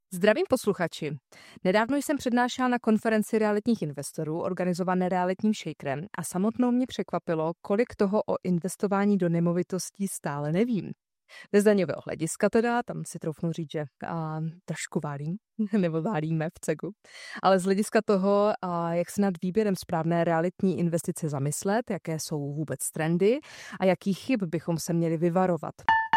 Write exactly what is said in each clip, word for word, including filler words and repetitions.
Zdravím posluchači. Nedávno jsem přednášela na konferenci realitních investorů organizované Realitním shakerem a samotnou mě překvapilo, kolik toho o investování do nemovitostí stále nevím. Ze daňového hlediska teda, tam si troufnu říct, že a, trošku válím, nebo válíme v cegu, ale z hlediska toho, a, jak se nad výběrem správné realitní investice zamyslet, jaké jsou vůbec trendy a jakých chyb bychom se měli vyvarovat.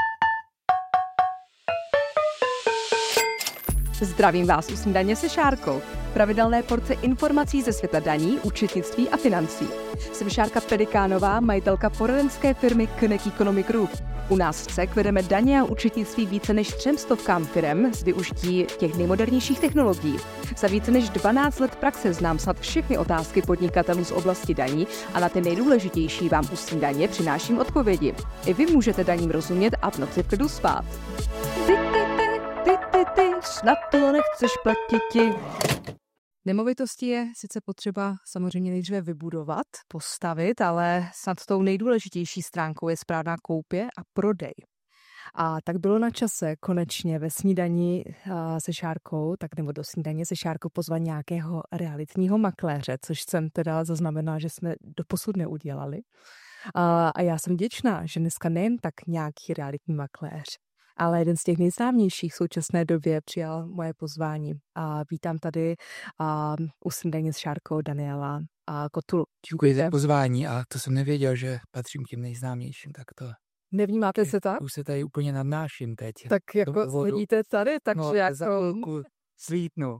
Zdravím vás u Snídaně se Šárkou. Pravidelné porce informací ze světa daní, účetnictví a financí. Jsem Šárka Pedikánová, majitelka poradenské firmy Knek Economy Group. U nás v C E K vedeme daně a účetnictví více než třem stovkám firem s využití těch nejmodernějších technologií. Za více než dvanáct let praxe znám snad všechny otázky podnikatelů z oblasti daní a na ty nejdůležitější vám u Snídaně přináším odpovědi. I vy můžete daním rozumět a v noci v klidu spát. Ty, ty, ty, ty, ty, ty, snad to nechceš platiti. Nemovitosti je sice potřeba samozřejmě nejdříve vybudovat, postavit, ale snad tou nejdůležitější stránkou je správná koupě a prodej. A tak bylo na čase konečně ve Snídani se Šárkou, tak nebo do Snídaně se Šárkou pozvat nějakého realitního makléře, což jsem teda zaznamenala, že jsme doposud neudělali. A, a já jsem vděčná, že dneska nejen tak nějaký realitní makléř, ale jeden z těch nejznámějších v současné době přijal moje pozvání. A vítám tady a, u Snídaně s Šárkou Daniela a Kotulu. Děkuji za pozvání a to jsem nevěděl, že patřím k těm nejznámějším, tak to... Nevnímáte se tak? Už se tady úplně nadnáším teď. Tak jako sedíte tady, takže no, jako... za chvilku svítnu.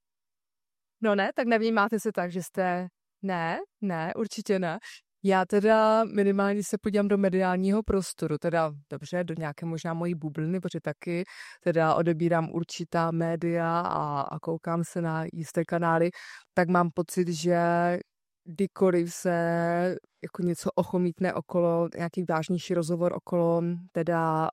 No ne, tak nevnímáte se tak, že jste... Ne, ne, určitě ne. Já teda minimálně se podívám do mediálního prostoru, teda dobře, do nějaké možná mojí bubliny, protože taky teda odebírám určitá média a, a koukám se na jisté kanály, tak mám pocit, že kdykoliv se jako něco ochomítne okolo, nějaký vážnější rozhovor okolo teda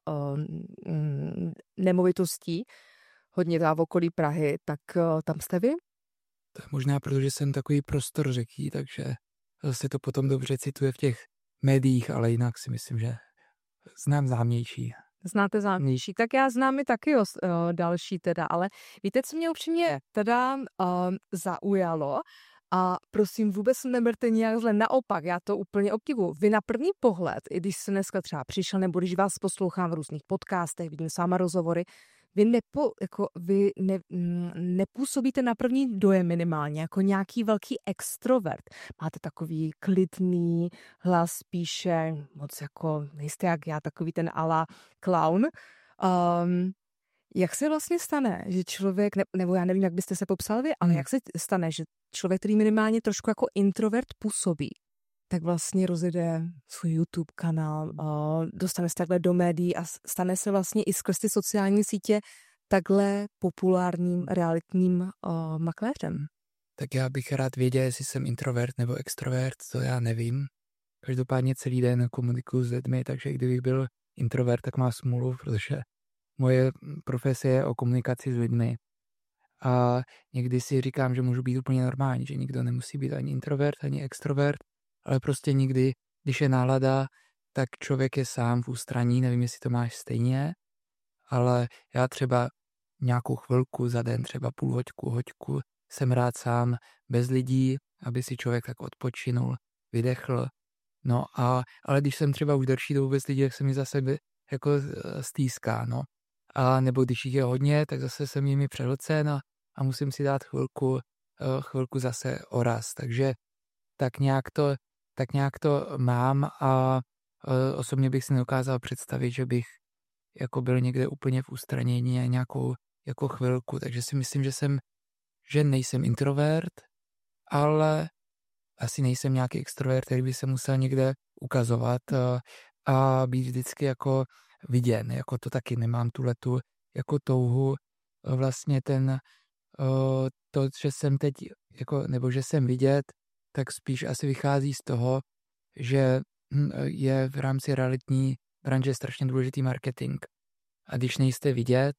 um, nemovitostí, hodně dá v okolí Prahy, tak uh, tam jste vy? To je možná, protože jsem takový prostor řeký, takže se to potom dobře cituje v těch médiích, ale jinak si myslím, že znám známější. Znáte známější, tak já znám i taky o, o další teda, ale víte, co mě upřímně teda um, zaujalo? A prosím, vůbec neberte nějak zle, naopak, já to úplně obdivuju. Vy na první pohled, i když jsem dneska třeba přišel, nebo když vás poslouchám v různých podcastech, vidím s váma rozhovory, vy, nepo, jako, vy ne, nepůsobíte na první dojem minimálně jako nějaký velký extrovert. Máte takový klidný hlas, spíše moc jako, nejste jak já, takový ten ala clown. Um, jak se vlastně stane, že člověk, ne, nebo já nevím, jak byste se popsal vy, ale jak se stane, že člověk, který minimálně trošku jako introvert působí, tak vlastně rozjede svůj YouTube kanál, dostane se takhle do médií a stane se vlastně i skrz ty sociální sítě takhle populárním realitním uh, makléřem. Tak já bych rád věděl, jestli jsem introvert nebo extrovert, to já nevím. Každopádně celý den komunikuju s lidmi, takže kdybych byl introvert, tak má smůlu, protože moje profesie je o komunikaci s lidmi. A někdy si říkám, že můžu být úplně normální, že nikdo nemusí být ani introvert, ani extrovert, ale prostě nikdy, když je nálada, tak člověk je sám v ústraní, nevím, jestli to máš stejně, ale já třeba nějakou chvilku za den, třeba půl hoďku, hoďku, jsem rád sám, bez lidí, aby si člověk tak odpočinul, vydechl. No a, ale když jsem třeba už delší dobu bez lidí, tak se mi zase jako stýská, no. A nebo když jich je hodně, tak zase jsem jimi přehlcen a, a musím si dát chvilku, chvilku zase oraz, takže tak nějak to tak nějak to mám a e, osobně bych si nedokázal představit, že bych jako byl někde úplně v ústranění a nějakou jako chvilku, takže si myslím, že jsem, že nejsem introvert, ale asi nejsem nějaký extrovert, který by se musel někde ukazovat a, a být vždycky jako viděn, jako to taky nemám tuhletu jako touhu, vlastně ten, o, to, že jsem teď, jako, nebo že jsem vidět, tak spíš asi vychází z toho, že je v rámci realitní branže strašně důležitý marketing. A když nejste vidět,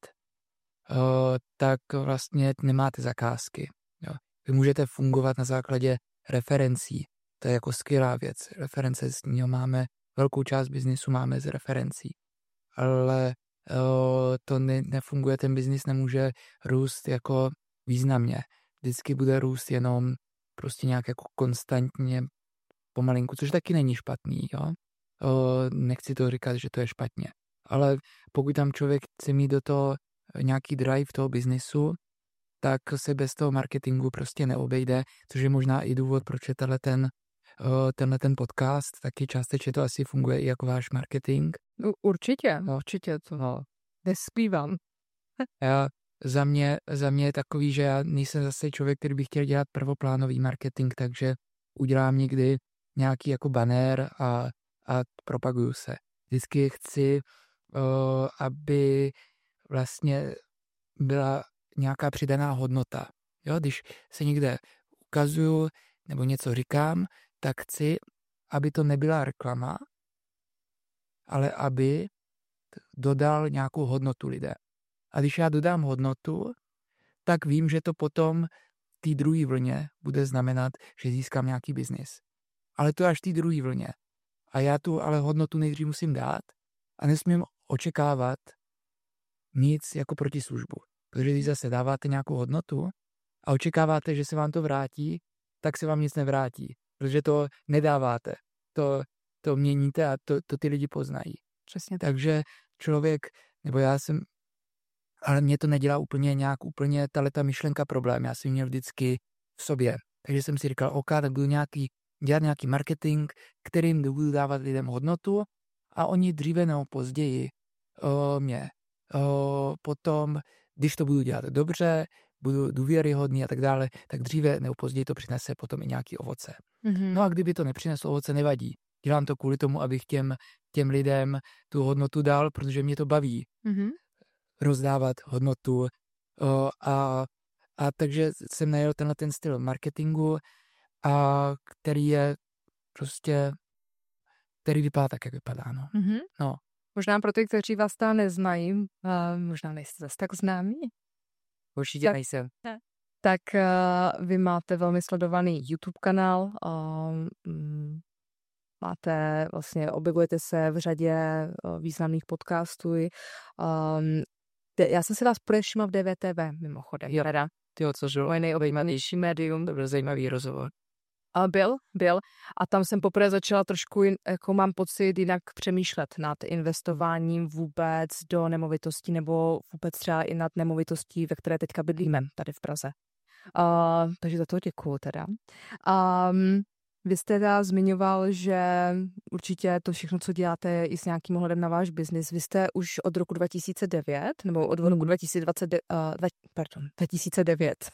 tak vlastně nemáte zakázky. Vy můžete fungovat na základě referencí. To je jako skvělá věc. Reference z něho máme, velkou část biznisu máme z referencí. Ale to ne, nefunguje, ten biznis nemůže růst jako významně. Vždycky bude růst jenom prostě nějak jako konstantně pomalinku, což taky není špatný, jo. Nechci to říkat, že to je špatně. Ale pokud tam člověk chce mít do toho nějaký drive toho biznisu, tak se bez toho marketingu prostě neobejde, což je možná i důvod, proč je tenhle ten, tenhle ten podcast, taky částečně to asi funguje i jako váš marketing. No, určitě, no. určitě to no. Nespívám. Já, za, mě, za mě je takový, že já nejsem zase člověk, který by chtěl dělat prvoplánový marketing, takže udělám někdy nějaký jako banner a, a propaguju se. Vždycky chci, uh, aby vlastně byla nějaká přidaná hodnota. Jo, když se někde ukazuju nebo něco říkám, tak chci, aby to nebyla reklama, ale aby dodal nějakou hodnotu lidé. A když já dodám hodnotu, tak vím, že to potom v té druhé vlně bude znamenat, že získám nějaký biznis. Ale to až v té druhé vlně. A já tu ale hodnotu nejdřív musím dát a nesmím očekávat nic jako protislužbu. Protože když zase dáváte nějakou hodnotu a očekáváte, že se vám to vrátí, tak se vám nic nevrátí. Protože to nedáváte. To, to měníte a to, to ty lidi poznají. Přesně. Takže člověk, nebo já jsem, ale mě to nedělá úplně nějak, úplně tato myšlenka problém. Já jsem měl vždycky v sobě. Takže jsem si říkal, OK, tak budu nějaký, dělat nějaký marketing, kterým budu dávat lidem hodnotu a oni dříve nebo později o, mě o, potom, když to budu dělat dobře, budu důvěryhodný a tak dále, tak dříve nebo později to přinese potom i nějaký ovoce. Mm-hmm. No a kdyby to nepřineslo ovoce, nevadí. Dělám to kvůli tomu, abych těm, těm lidem tu hodnotu dal, protože mě to baví. Mm-hmm. Rozdávat hodnotu. O, a, a takže jsem najel tenhle ten styl marketingu, a který je prostě, který vypadá tak, jak vypadá. No. Mm-hmm. No. Možná pro ty, kteří vás tam neznají, uh, možná nejste zase tak známí. Určitě tak, nejsem. Ne. Tak uh, vy máte velmi sledovaný YouTube kanál, um, máte, vlastně objevujete se v řadě uh, významných podcastů. Um, de, já jsem si vás všimla v D V T V, mimochodem. Jo, teda. Tyjo, což bylo moje nejoblíbenější médium, to byl zajímavý rozhovor. A byl, byl. A tam jsem poprvé začala trošku, jako mám pocit, jinak přemýšlet nad investováním vůbec do nemovitostí nebo vůbec třeba i nad nemovitostí, ve které teďka bydlíme tady v Praze. Uh, takže za to děkuju teda. Um, vy jste teda zmiňoval, že určitě to všechno, co děláte, je i s nějakým ohledem na váš biznis. Vy jste už od roku dva tisíce devět, nebo od roku dva tisíce dvacet, uh, dva, pardon, dva tisíce devět.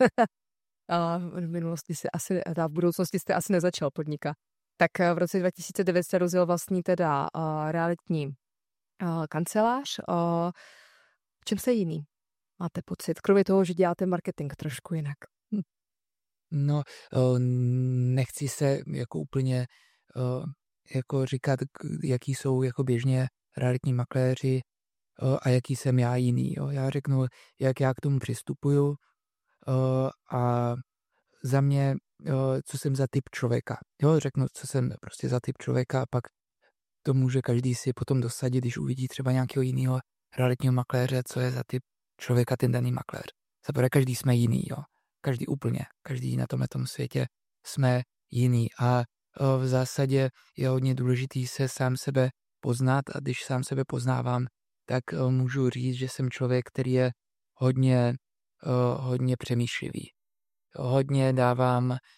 A v minulosti si asi, a v budoucnosti jste asi nezačal podnikat. Tak v roce dva tisíce devět jste rozjel vlastní teda uh, realitní uh, kancelář. Uh, v čem se jiný máte pocit? Kromě toho, že děláte marketing trošku jinak. Hm. No, uh, nechci se jako úplně uh, jako říkat, jaký jsou jako běžně realitní makléři uh, a jaký jsem já jiný. Jo. Já řeknu, jak já k tomu přistupuju. Uh, a za mě, uh, co jsem za typ člověka. Jo, řeknu, co jsem prostě za typ člověka a pak to může každý si potom dosadit, když uvidí třeba nějakého jiného realitního makléře, co je za typ člověka ten daný makléř. Zaprvé každý jsme jiný, jo. Každý úplně. Každý na tomhle tom světě jsme jiný a uh, v zásadě je hodně důležitý se sám sebe poznat a když sám sebe poznávám, tak uh, můžu říct, že jsem člověk, který je hodně Uh, hodně přemýšlivý. Hodně dávám uh,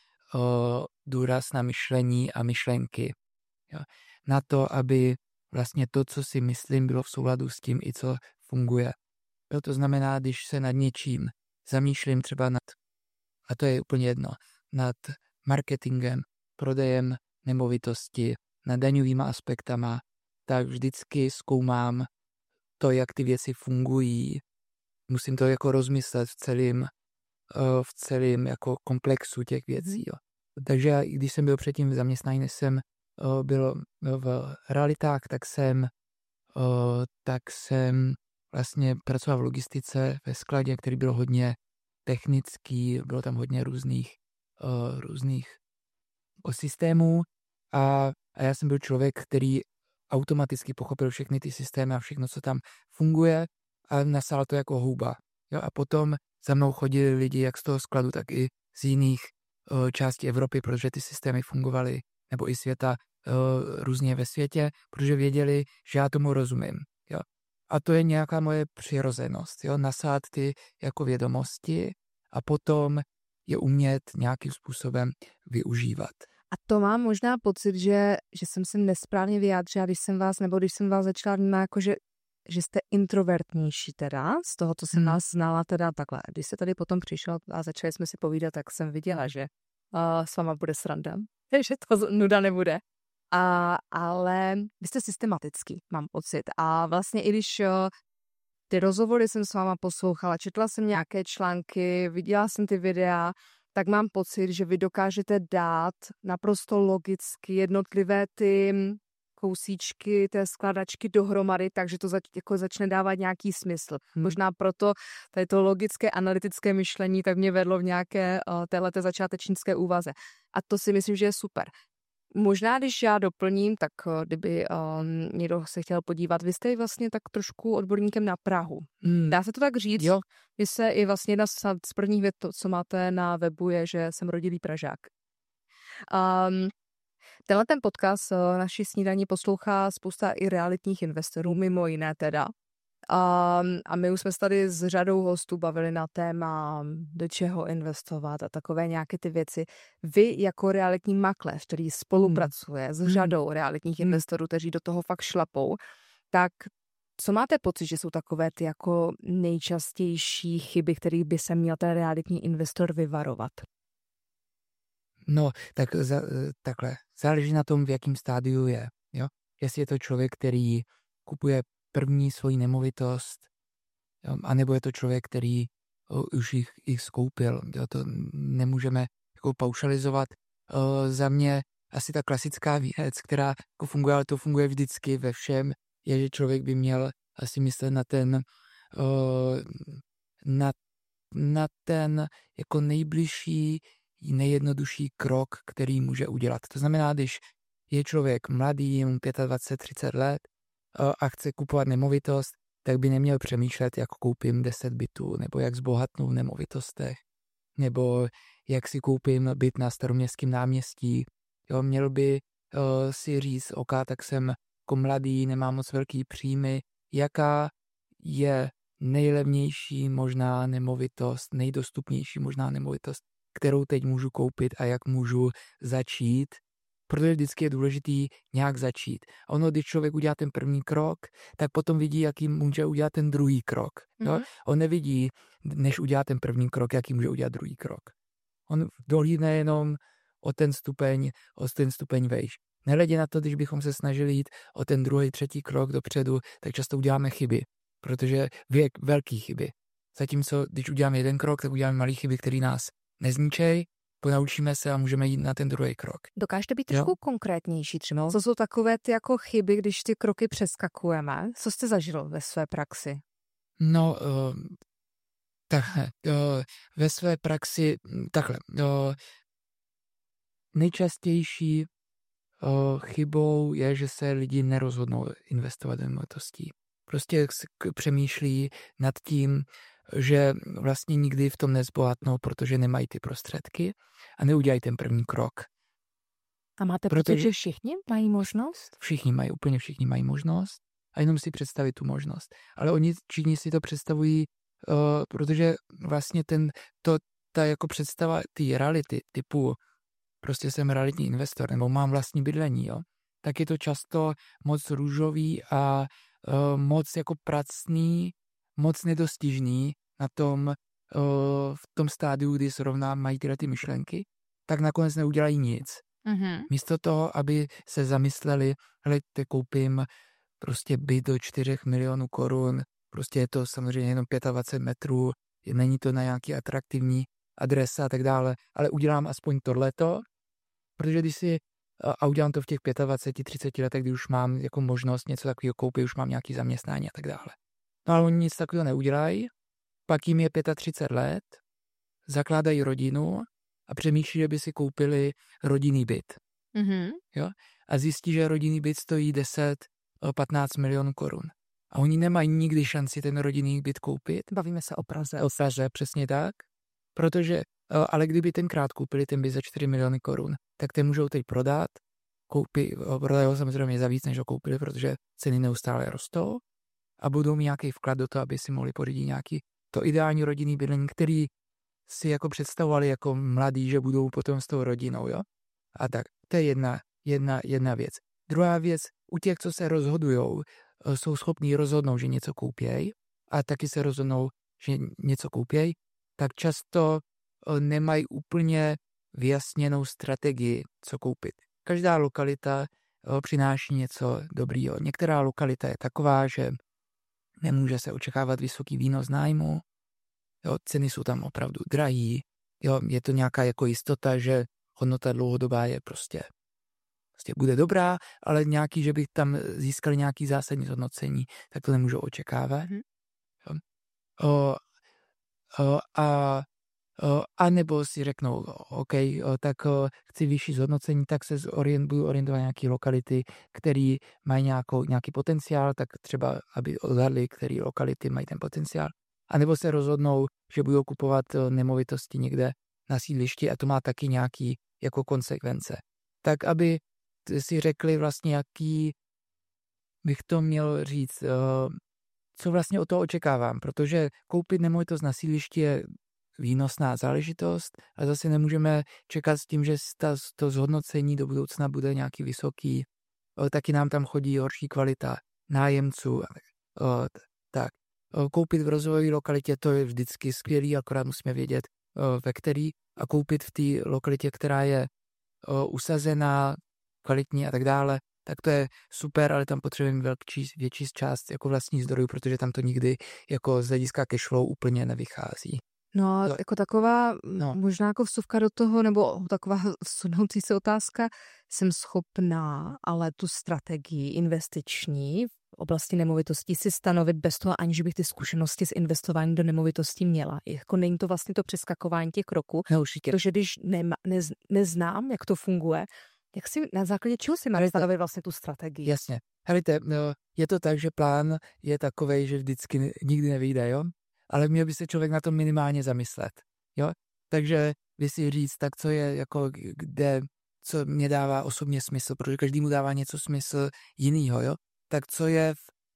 důraz na myšlení a myšlenky. Jo. Na to, aby vlastně to, co si myslím, bylo v souladu s tím, i co funguje. Jo, to znamená, když se nad něčím zamýšlím třeba nad, a to je úplně jedno, nad marketingem, prodejem nemovitosti, nad daňovýma aspektama, tak vždycky zkoumám to, jak ty věci fungují. Musím to jako rozmyslet v celém, v celém jako komplexu těch věcí. Jo. Takže když jsem byl předtím v zaměstnání, než jsem byl v realitách, tak jsem, tak jsem vlastně pracoval v logistice ve skladě, který byl hodně technický, bylo tam hodně různých, různých systémů a, a já jsem byl člověk, který automaticky pochopil všechny ty systémy a všechno, co tam funguje a nasál to jako houba. Jo? A potom za mnou chodili lidi jak z toho skladu, tak i z jiných uh, částí Evropy, protože ty systémy fungovaly, nebo i světa, uh, různě ve světě, protože věděli, že já tomu rozumím. Jo? A to je nějaká moje přirozenost, jo? Nasát ty jako vědomosti a potom je umět nějakým způsobem využívat. A to mám možná pocit, že, že jsem se nesprávně vyjádřila, když jsem vás, nebo když jsem vás začala vnímat, jako že, že jste introvertnější teda, z toho, co jsem hmm. vás znala teda takhle. Když se tady potom přišel a začali jsme si povídat, tak jsem viděla, že uh, s váma bude sranda, že to nuda nebude. A, ale vy jste systematický, mám pocit. A vlastně i když uh, ty rozhovory jsem s váma poslouchala, četla jsem nějaké články, viděla jsem ty videa, tak mám pocit, že vy dokážete dát naprosto logicky jednotlivé ty kousíčky té skladačky dohromady, takže to zač, jako začne dávat nějaký smysl. Hmm. Možná proto tady to logické analytické myšlení tak mě vedlo v nějaké uh, téhleté začátečnické úvaze. A to si myslím, že je super. Možná, když já doplním, tak kdyby um, někdo se chtěl podívat, vy jste vlastně tak trošku odborníkem na Prahu. Hmm. Dá se to tak říct? Jo. Vy se i vlastně jedna z prvních vět, co máte na webu, je, že jsem rodilý Pražák. Um, tenhle ten podcast naší snídaní poslouchá spousta i realitních investorů, mimo jiné teda. A, a my už jsme se tady s řadou hostů bavili na téma, do čeho investovat a takové nějaké ty věci. Vy jako realitní makléř, který spolupracuje hmm. s řadou realitních hmm. investorů, kteří do toho fakt šlapou, tak co máte pocit, že jsou takové ty jako nejčastější chyby, kterých by se měl ten realitní investor vyvarovat? No, tak za, takhle. Záleží na tom, v jakém stádiu je. Jo? Jestli je to člověk, který kupuje první svoji nemovitost, jo? Anebo je to člověk, který o, už jich, jich skoupil. Jo? To nemůžeme jako paušalizovat. O, za mě asi ta klasická věc, která jako funguje, ale to funguje vždycky ve všem, je, že člověk by měl asi myslet na ten o, na, na ten jako nejbližší nejjednodušší krok, který může udělat. To znamená, když je člověk mladý, mu dvacet pět třicet let a chce kupovat nemovitost, tak by neměl přemýšlet, jak koupím deset bytů, nebo jak zbohatnu v nemovitostech, nebo jak si koupím byt na Staroměstském náměstí. Jo, měl by uh, si říct, ok, tak jsem jako mladý, nemám moc velký příjmy, jaká je nejlevnější možná nemovitost, nejdostupnější možná nemovitost, kterou teď můžu koupit a jak můžu začít, protože vždycky je důležitý nějak začít. A ono, když člověk udělá ten první krok, tak potom vidí, jaký může udělat ten druhý krok. Jo? Mm-hmm. On nevidí, než udělá ten první krok, jaký může udělat druhý krok. On dohlídne jenom o ten stupeň, o ten stupeň vejš. Nehledě na to, když bychom se snažili jít o ten druhý, třetí krok dopředu, tak často uděláme chyby, protože věk velký chyby. Zatímco, když uděláme jeden krok, tak uděláme malý chyby, který nás nezničej, ponaučíme se a můžeme jít na ten druhý krok. Dokážete být trošku jo? konkrétnější třeba? Co jsou takové ty jako chyby, když ty kroky přeskakujeme? Co jste zažil ve své praxi? No, uh, takhle. Uh, ve své praxi takhle. Uh, nejčastější uh, chybou je, že se lidi nerozhodnou investovat do nemovitostí. Prostě přemýšlí nad tím, že vlastně nikdy v tom nezbohatnou, protože nemají ty prostředky a neudělají ten první krok. A máte protože pocit, že všichni mají možnost? Všichni mají, úplně všichni mají možnost a jenom si představit tu možnost. Ale oni všichni si to představují, uh, protože vlastně ten, to, ta jako představa ty reality, typu prostě jsem realitní investor nebo mám vlastní bydlení, jo, tak je to často moc růžový a uh, moc jako pracný, moc nedostižný na tom, uh, v tom stádiu, kdy zrovna mají tyhle ty myšlenky, tak nakonec neudělají nic. Mm-hmm. Místo toho, aby se zamysleli, hele, koupím prostě byt do čtyřech milionů korun, prostě je to samozřejmě jenom dvacet pět metrů, není to na nějaký atraktivní adresa a tak dále, ale udělám aspoň tohleto, protože když si, a udělám to v těch dvacet pět třicet letech, kdy už mám jako možnost něco takového koupit, už mám nějaký zaměstnání a tak dále. No ale oni nic takového neudělají, pak jim je třicet pět let, zakládají rodinu a přemýšlí, že by si koupili rodinný byt. Mm-hmm. Jo? A zjistí, že rodinný byt stojí deset patnáct milionů korun. A oni nemají nikdy šanci ten rodinný byt koupit. Bavíme se o Praze. O Praze, přesně tak. Protože, ale kdyby tenkrát koupili ten byt za čtyři miliony korun, tak ten můžou teď prodat. Koupí, prodají ho samozřejmě za víc, než ho koupili, protože ceny neustále rostou a budou mít nějaký vklad do toho, aby si mohli pořídit nějaký to ideální rodinný bydlení, který si jako představovali jako mladí, že budou potom s tou rodinou, jo? A tak, to je jedna, jedna, jedna věc. Druhá věc, u těch, co se rozhodujou, jsou schopní rozhodnout, že něco koupějí a taky se rozhodnou, že něco koupějí, tak často nemají úplně vyjasněnou strategii, co koupit. Každá lokalita přináší něco dobrýho. Některá lokalita je taková, že nemůže se očekávat vysoký výnos nájmu, jo, ceny jsou tam opravdu drahý, jo, je to nějaká jako jistota, že hodnota dlouhodobá je prostě, prostě bude dobrá, ale nějaký, že by tam získali nějaký zásadní zhodnocení, tak to nemůžou očekávat. Mm-hmm. Jo. O, o, a A nebo si řeknou, OK, tak chci vyšší zhodnocení, tak se orient, budu orientovat nějaké lokality, které mají nějakou, nějaký potenciál, tak třeba, aby odhadli, které lokality mají ten potenciál. A nebo se rozhodnou, že budou kupovat nemovitosti někde na sídlišti a to má taky nějaký jako konsekvence. Tak, aby si řekli vlastně, jaký bych to měl říct, co vlastně od toho očekávám, protože koupit nemovitost na sídlišti je výnosná záležitost, ale zase nemůžeme čekat s tím, že ta, to zhodnocení do budoucna bude nějaký vysoký, o, taky nám tam chodí horší kvalita nájemců. O, tak. O, koupit v rozvojové lokalitě to je vždycky skvělý, akorát musíme vědět, o, ve který, a koupit v té lokalitě, která je o, usazená, kvalitní a tak dále, tak to je super, ale tam potřebujeme velký, větší část jako vlastních zdrojů, protože tam to nikdy jako z hlediska cashflow úplně nevychází. No, No. jako taková No. možná jako vsuvka do toho, nebo taková vsunoucí se otázka, jsem schopná ale tu strategii investiční v oblasti nemovitostí si stanovit bez toho, aniž bych ty zkušenosti s investováním do nemovitostí měla. Jako není to vlastně to přeskakování těch kroků, No, určitě. protože když nema, nez, neznám, jak to funguje, jak si na základě čeho si mám stanovit vlastně tu strategii? Jasně. Helejte, je to tak, že plán je takovej, že vždycky nikdy nevyjde, jo? Ale měl by se člověk na to minimálně zamyslet, jo? Takže by si říct, tak co je, jako kde, co mě dává osobně smysl, protože každému dává něco smysl jinýho, jo? Tak co je,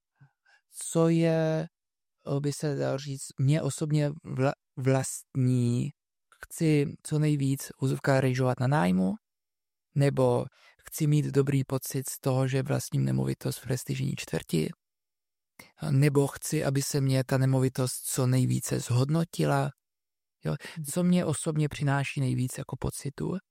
co je, by se dalo říct, mě osobně vla, vlastní, chci co nejvíc úzovka rejžovat na nájmu, nebo chci mít dobrý pocit z toho, že vlastním nemovitost v prestižní čtvrti, nebo chci, aby se mě ta nemovitost co nejvíce zhodnotila. Jo? Co mě osobně přináší nejvíc jako pocitu, o,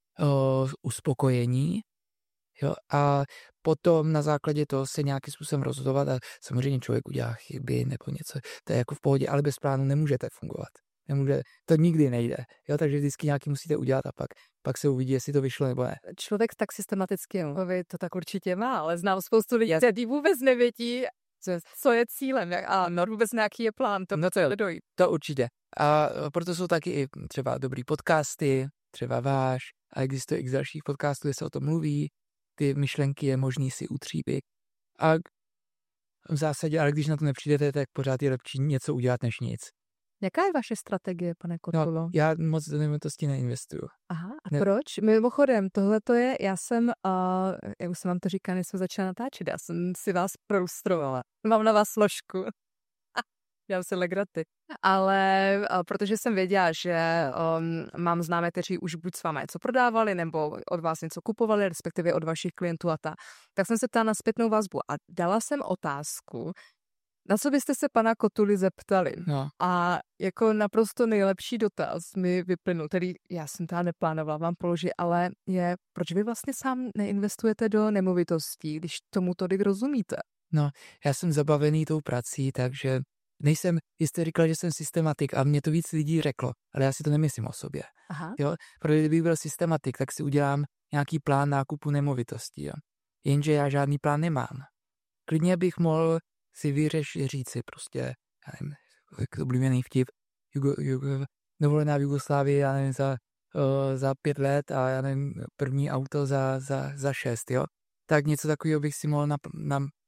uspokojení. Jo? A potom na základě toho se nějakým způsobem rozhodovat a samozřejmě člověk udělá chyby nebo něco, to je jako v pohodě, ale bez plánu nemůžete fungovat. Nemůže, to nikdy nejde. Jo? Takže vždycky nějaký musíte udělat a pak, pak se uvidí, jestli to vyšlo nebo ne. Člověk tak systematicky to tak určitě má, ale znám spoustu lidí, kteří vůbec nevědí, co je cílem a no, vůbec nějaký je plán, to, no to, je, dojít. To určitě. A proto jsou taky i třeba dobrý podcasty, třeba váš, a existuje x dalších podcastů, kde se o tom mluví, ty myšlenky je možný si utříbit. A v zásadě, ale když na to nepřijdete, tak pořád je lepší něco udělat než nic. Jaká je vaše strategie, pane Kotulo? No, já moc do nemovitosti neinvestuju. Aha, a ne. Proč? Mimochodem, tohle to je, já jsem, uh, jak už jsem vám to říkala, než jsme začala natáčet, já jsem si vás prolustrovala. Mám na vás složku. Já se legraty. Ale uh, protože jsem věděla, že um, mám známé, kteří už buď s vámi něco prodávali, nebo od vás něco kupovali, respektive od vašich klientů a ta. Tak jsem se ptala na zpětnou vazbu a dala jsem otázku, na co byste se pana Kotuly zeptali? No. A jako naprosto nejlepší dotaz mi vyplynul, který já jsem teda neplánovala vám položit, ale je, proč vy vlastně sám neinvestujete do nemovitostí, když tomu tolik rozumíte? No, já jsem zabavený tou prací, takže nejsem, jste říkal, že jsem systematik a mě to víc lidí řeklo, ale já si to nemyslím o sobě. Aha. Jo? Protože kdybych byl systematik, tak si udělám nějaký plán nákupu nemovitostí. Jo? Jenže já žádný plán nemám. Klidně bych mohl si vyřešit, říct si prostě, já nevím, jak oblíbený vtip, Jugo, Jugo, dovolená v Jugoslávii, já nevím, za, o, za pět let a já nevím, první auto za, za, za šest, jo. Tak něco takového bych si mohl nap, na,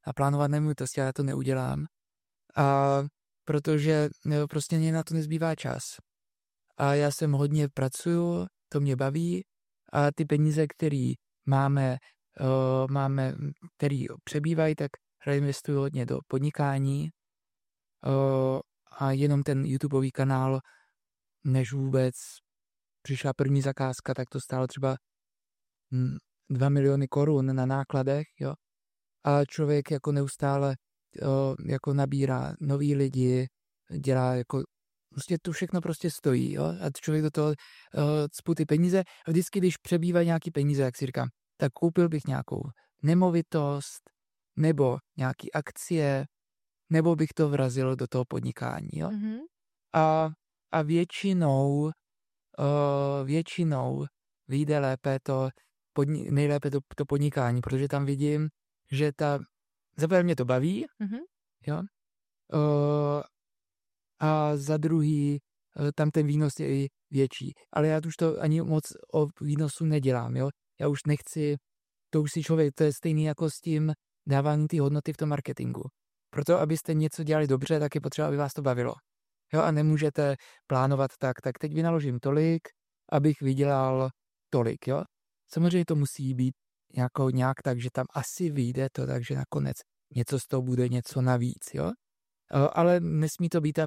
a plánovat nemovitosti, já to neudělám. A protože jo, prostě mě na to nezbývá čas. A já jsem hodně pracuju, to mě baví a ty peníze, které máme, uh, máme, který přebývají, tak reinvestuju hodně do podnikání uh, a jenom ten YouTubeový kanál, než vůbec přišla první zakázka, tak to stálo třeba hm, dva miliony korun na nákladech, jo. A člověk jako neustále jo, jako nabírá nový lidi, dělá jako, prostě to všechno prostě stojí, jo. A člověk do toho uh, cpu ty peníze a vždycky, když přebývají nějaký peníze, jak si říkám, tak koupil bych nějakou nemovitost, nebo nějaký akcie, nebo bych to vrazil do toho podnikání, jo. Mm-hmm. A, a většinou, uh, většinou vyjde lépe to, podni- nejlépe to, to podnikání, protože tam vidím, že ta, zaprvé mě to baví, mm-hmm. jo, uh, a za druhý, uh, tam ten výnos je i větší. Ale já už to ani moc o výnosu nedělám, jo. Já už nechci, to už si člověk, to je stejný jako s tím dávání ty hodnoty v tom marketingu. Proto, abyste něco dělali dobře, tak je potřeba, aby vás to bavilo. Jo, a nemůžete plánovat tak, tak teď vynaložím tolik, abych vydělal tolik, jo. Samozřejmě to musí být jako nějak tak, že tam asi vyjde to, takže nakonec něco z toho bude něco navíc, jo. Ale nesmí to být ta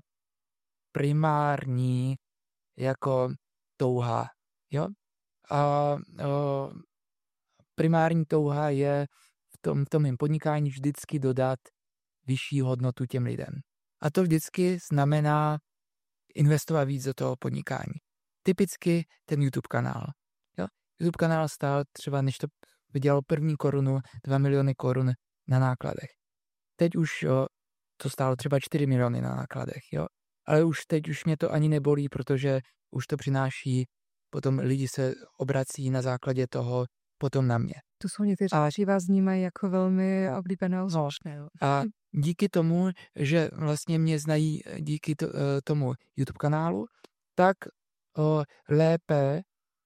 primární jako touha, jo. A o, primární touha je v tom, v tom mém podnikání vždycky dodat vyšší hodnotu těm lidem. A to vždycky znamená investovat víc do toho podnikání. Typicky ten YouTube kanál. Jo? YouTube kanál stál třeba, než to vydělal první korunu, dva miliony korun na nákladech. Teď už jo, to stálo třeba čtyři miliony na nákladech. Jo? Ale už teď už mě to ani nebolí, protože už to přináší, potom lidi se obrací na základě toho potom na mě. To jsou někteří, kteří vás vnímají jako velmi oblíbené úspěšné. A díky tomu, že vlastně mě znají díky to, tomu YouTube kanálu, tak o, lépe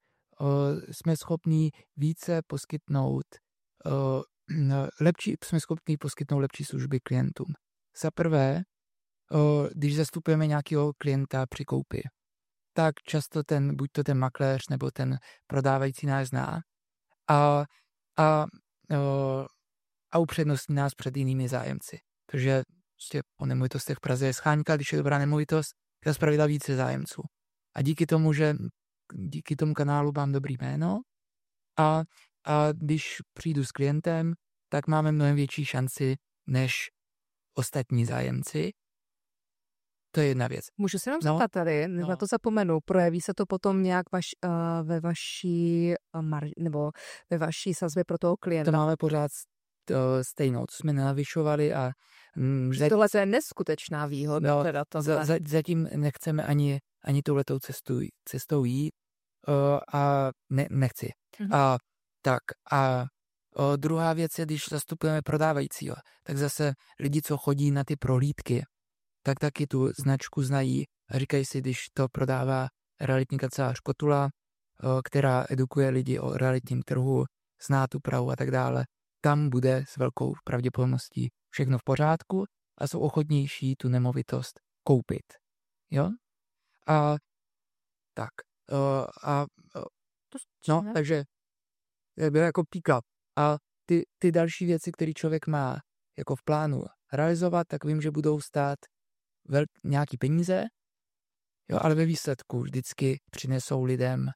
o, jsme schopní více poskytnout, o, lepší, jsme schopní poskytnout lepší služby klientům. Za prvé, o, když zastupujeme nějakého klienta při koupi, tak často ten, buď to ten makléř nebo ten prodávající nás zná a, a, o, a upřednostní nás před jinými zájemci. Protože prostě po nemovitostech v Praze je scháňka, když je dobrá nemovitost, tak zpravidla více zájemců. A díky tomu, že díky tomu kanálu mám dobrý jméno a, a když přijdu s klientem, tak máme mnohem větší šanci než ostatní zájemci. To je jedna věc. Můžu se nám no? zeptat tady, no. na to zapomenu, projeví se to potom nějak vaš, uh, ve vaší uh, mar- nebo ve vaší sazbě pro toho klienta? To máme pořád to stejnou, co jsme nenavyšovali a mm, zat... tohle je neskutečná výhoda. No, teda to za, za, zatím nechceme ani, ani touhletou cestou, cestou jít uh, a ne, nechci. Mm-hmm. A tak a uh, druhá věc je, když zastupujeme prodávajícího, tak zase lidi, co chodí na ty prohlídky, tak taky tu značku znají a říkají si, když to prodává realitní kancelář Kotula, uh, která edukuje lidi o realitním trhu, zná tu prahu a tak dále, tam bude s velkou pravděpodobností všechno v pořádku a jsou ochotnější tu nemovitost koupit. Jo? A tak. Uh, a uh, no, takže byl jako pick-up. A ty, ty další věci, které člověk má jako v plánu realizovat, tak vím, že budou stát velk, nějaký peníze, jo, ale ve výsledku vždycky přinesou lidem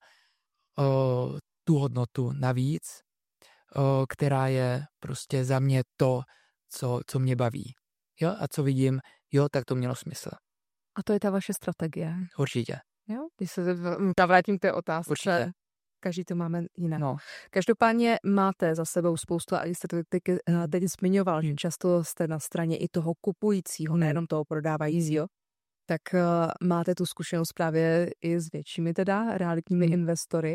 uh, tu hodnotu navíc, O, která je prostě za mě to, co, co mě baví. Jo? A co vidím, jo, tak to mělo smysl. A to je ta vaše strategie? Určitě. Jo? Když se vrátím k té otázce. Určitě. Každý to máme jinak. No. Každopádně máte za sebou spoustu, a jste to teď, teď zmiňoval, hmm. že často jste na straně i toho kupujícího, nejenom toho prodávajícího, tak uh, máte tu zkušenost právě i s většími teda realitními hmm. investory.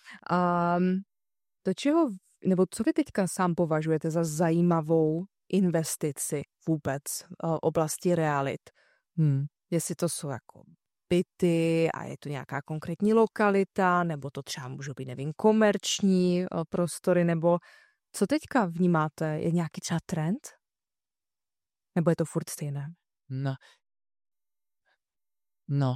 A do čeho nebo co vy teďka sám považujete za zajímavou investici vůbec v oblasti realit? Hmm. Jestli to jsou jako byty a je to nějaká konkrétní lokalita, nebo to třeba můžou být, nevím, komerční prostory, nebo co teďka vnímáte? Je nějaký třeba trend? Nebo je to furt stejné? No. No.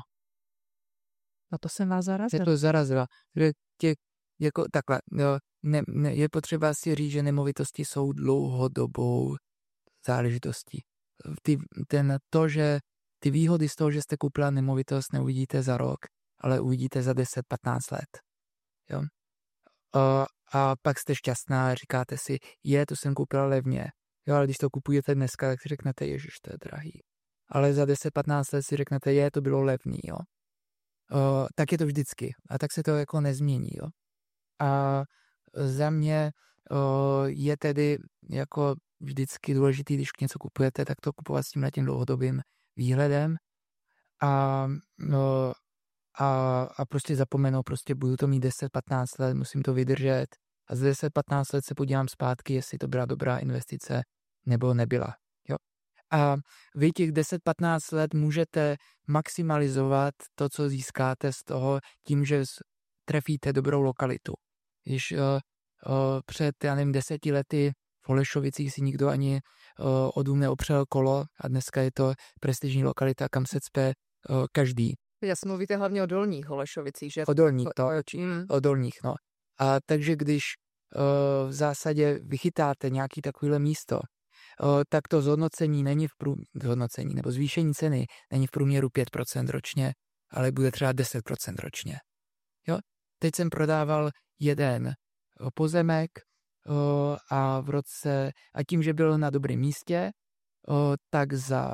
No to jsem vás zarazil. Je to zarazila. Tě, jako takhle, no, ne, ne, je potřeba si říct, že nemovitosti jsou dlouhodobou záležitostí. Ty, ten, to, že ty výhody z toho, že jste koupila nemovitost, neuvidíte za rok, ale uvidíte za deset patnáct let. Jo? A, a pak jste šťastná a říkáte si, je, to jsem koupila levně. Jo, ale když to kupujete dneska, tak si řeknete, ježiš, to je drahý. Ale za deset patnáct let si řeknete, je, to bylo levný, jo. O, tak je to vždycky. A tak se to jako nezmění, jo. A za mě o, je tedy jako vždycky důležitý, když něco kupujete, tak to kupovat s tímhle tím dlouhodobým výhledem a, no, a, a prostě zapomenout, prostě budu to mít deset patnáct let, musím to vydržet a za deset patnáct let se podívám zpátky, jestli to byla dobrá investice nebo nebyla. Jo? A vy těch deset patnáct let můžete maximalizovat to, co získáte z toho tím, že trefíte dobrou lokalitu. Když uh, uh, před, já nevím, deseti lety v Holešovicích si nikdo ani uh, o dům neopřel kolo a dneska je to prestižní lokalita, kam se cpe uh, každý. Jasně, mluvíte hlavně o Dolních Holešovicích, že? O Dolních, to. Mm. O Dolních, no. A takže když uh, v zásadě vychytáte nějaký takovýhle místo, uh, tak to zhodnocení není v průměru, zhodnocení nebo zvýšení ceny není v průměru pět procent ročně, ale bude třeba deset procent ročně. Jo? Teď jsem prodával jeden pozemek uh, a v roce, a tím, že byl na dobrém místě, uh, tak za,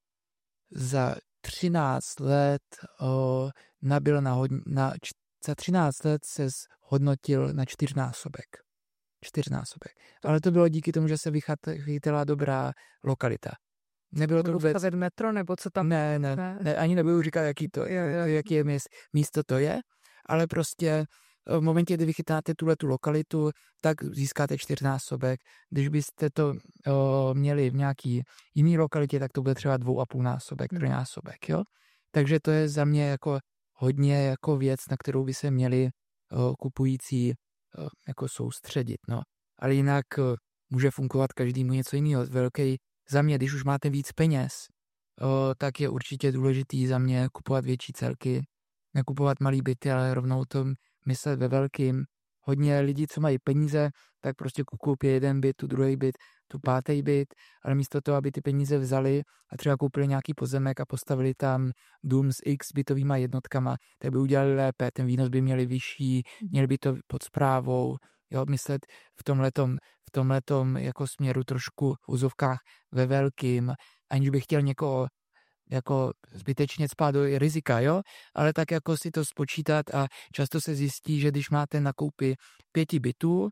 za třináct let uh, nabyl na, hodně, na za třináct let se hodnotil na čtyřnásobek. Čtyřnásobek. Ale to bylo díky tomu, že se vychytila dobrá lokalita. Nebylo to vůbec... Budu metro, nebo co tam? Ne, ne, ne, ne ani nebudu říkat, jaký to je, jaký je místo to je, ale prostě v momentě, kdy vychytáte tuhletu lokalitu, tak získáte čtyřnásobek. Když byste to o, měli v nějaký jiný lokalitě, tak to bude třeba dvou a půl násobek, trojnásobek, jo. Takže to je za mě jako hodně jako věc, na kterou by se měli o, kupující o, jako soustředit, no. Ale jinak o, může fungovat každému něco jiného. Velký za mě, když už máte víc peněz, o, tak je určitě důležitý za mě kupovat větší celky, nekupovat malý byty, ale rovnou to myslet ve velkým. Hodně lidí, co mají peníze, tak prostě koupí jeden byt, tu druhý byt, tu pátý byt, ale místo toho, aby ty peníze vzali a třeba koupili nějaký pozemek a postavili tam dům s x bytovýma jednotkama, tak by udělali lépe, ten výnos by měli vyšší, měli by to pod správou, jo, myslet v tomhletom, v tomhletom jako směru trošku v úzovkách ve velkým, aniž bych chtěl někoho jako zbytečně spát do rizika, jo? Ale tak jako si to spočítat a často se zjistí, že když máte na koupi pěti bytů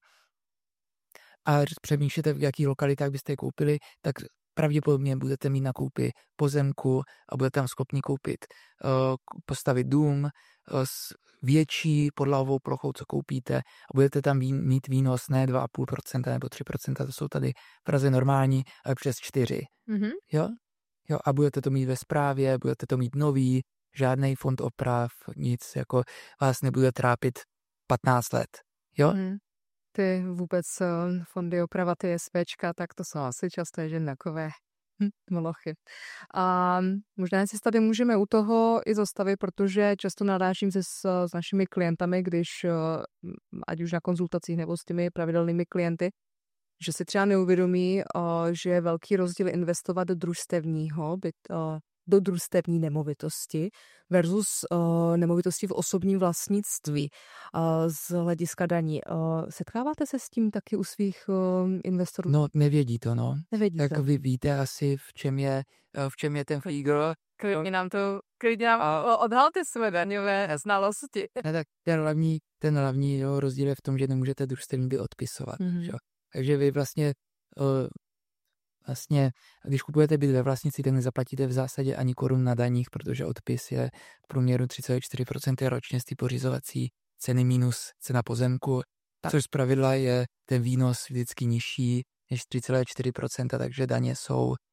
a přemýšlíte, v jakých lokalitách byste je koupili, tak pravděpodobně budete mít na koupi pozemku a budete tam schopni koupit, uh, postavit dům uh, s větší podlahovou plochou, co koupíte a budete tam ví, mít výnos ne dva a půl procenta nebo tři procenta, to jsou tady v Praze normální, ale přes čtyři. Mm-hmm. Jo? Jo, a budete to mít ve správě, budete to mít nový, žádný fond oprav, nic, jako vás nebude trápit patnáct let, jo? Hmm. Ty vůbec fondy oprava, ty SPčka, tak to jsou asi často jednakové hm, molochy. A možná si tady můžeme u toho i zastavit, protože často narážím se s, s našimi klientami, když ať už na konzultacích nebo s těmi pravidelnými klienty, že si třeba neuvědomí, že je velký rozdíl investovat do družstevního, byt, do družstevní nemovitosti versus nemovitosti v osobním vlastnictví z hlediska daní. Setkáváte se s tím taky u svých investorů? No, nevědí to, no. Nevědíte. Tak vy víte asi, v čem je, v čem je ten flígl. Klidně nám to, klidně nám a... odhalte své daňové znalosti. Ne, tak ten hlavní, ten hlavní jo, rozdíl je v tom, že nemůžete družstevní byt odpisovat, mm-hmm. jo. Takže vy vlastně, uh, vlastně, když kupujete byt ve vlastnici, tak nezaplatíte v zásadě ani korun na daních, protože odpis je v průměru tři celá čtyři procenta ročně z té pořizovací ceny minus cena pozemku, tak. Což zpravidla je ten výnos vždycky nižší než tři celá čtyři procenta, takže daně jsou, uh,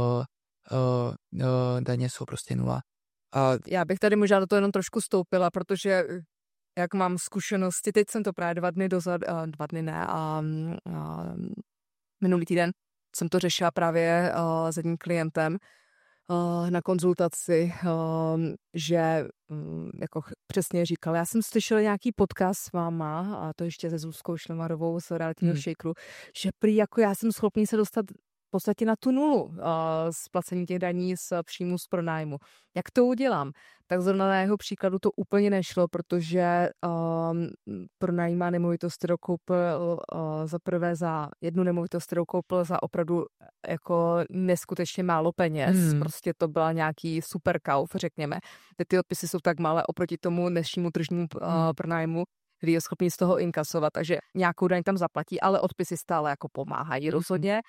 uh, uh, daně jsou prostě nula. A já bych tady možná do toho jenom trošku stoupila, protože jak mám zkušenosti, teď jsem to právě dva dny dozad, dva dny ne, a, a minulý týden jsem to řešila právě uh, s jedním klientem uh, na konzultaci, uh, že um, jako přesně říkal, já jsem slyšela nějaký podcast s váma, a to ještě se Zuzkou Šlemarovou z Realitního hmm. Shakeru, že prý jako já jsem schopný se dostat v podstatě na tu nulu uh, z placení těch daní z příjmu z pronájmu. Jak to udělám? Tak zrovna na jeho příkladu to úplně nešlo, protože um, pronajímá nemovitost, kterou koupil uh, za prvé za jednu nemovitost, kterou koupil za opravdu jako neskutečně málo peněz. Hmm. Prostě to byla nějaký super kauf, řekněme. Ty, ty odpisy jsou tak malé oproti tomu dnešnímu tržnímu uh, pronájmu, který je schopný z toho inkasovat, takže nějakou daň tam zaplatí, ale odpisy stále jako pomáhají rozhodně.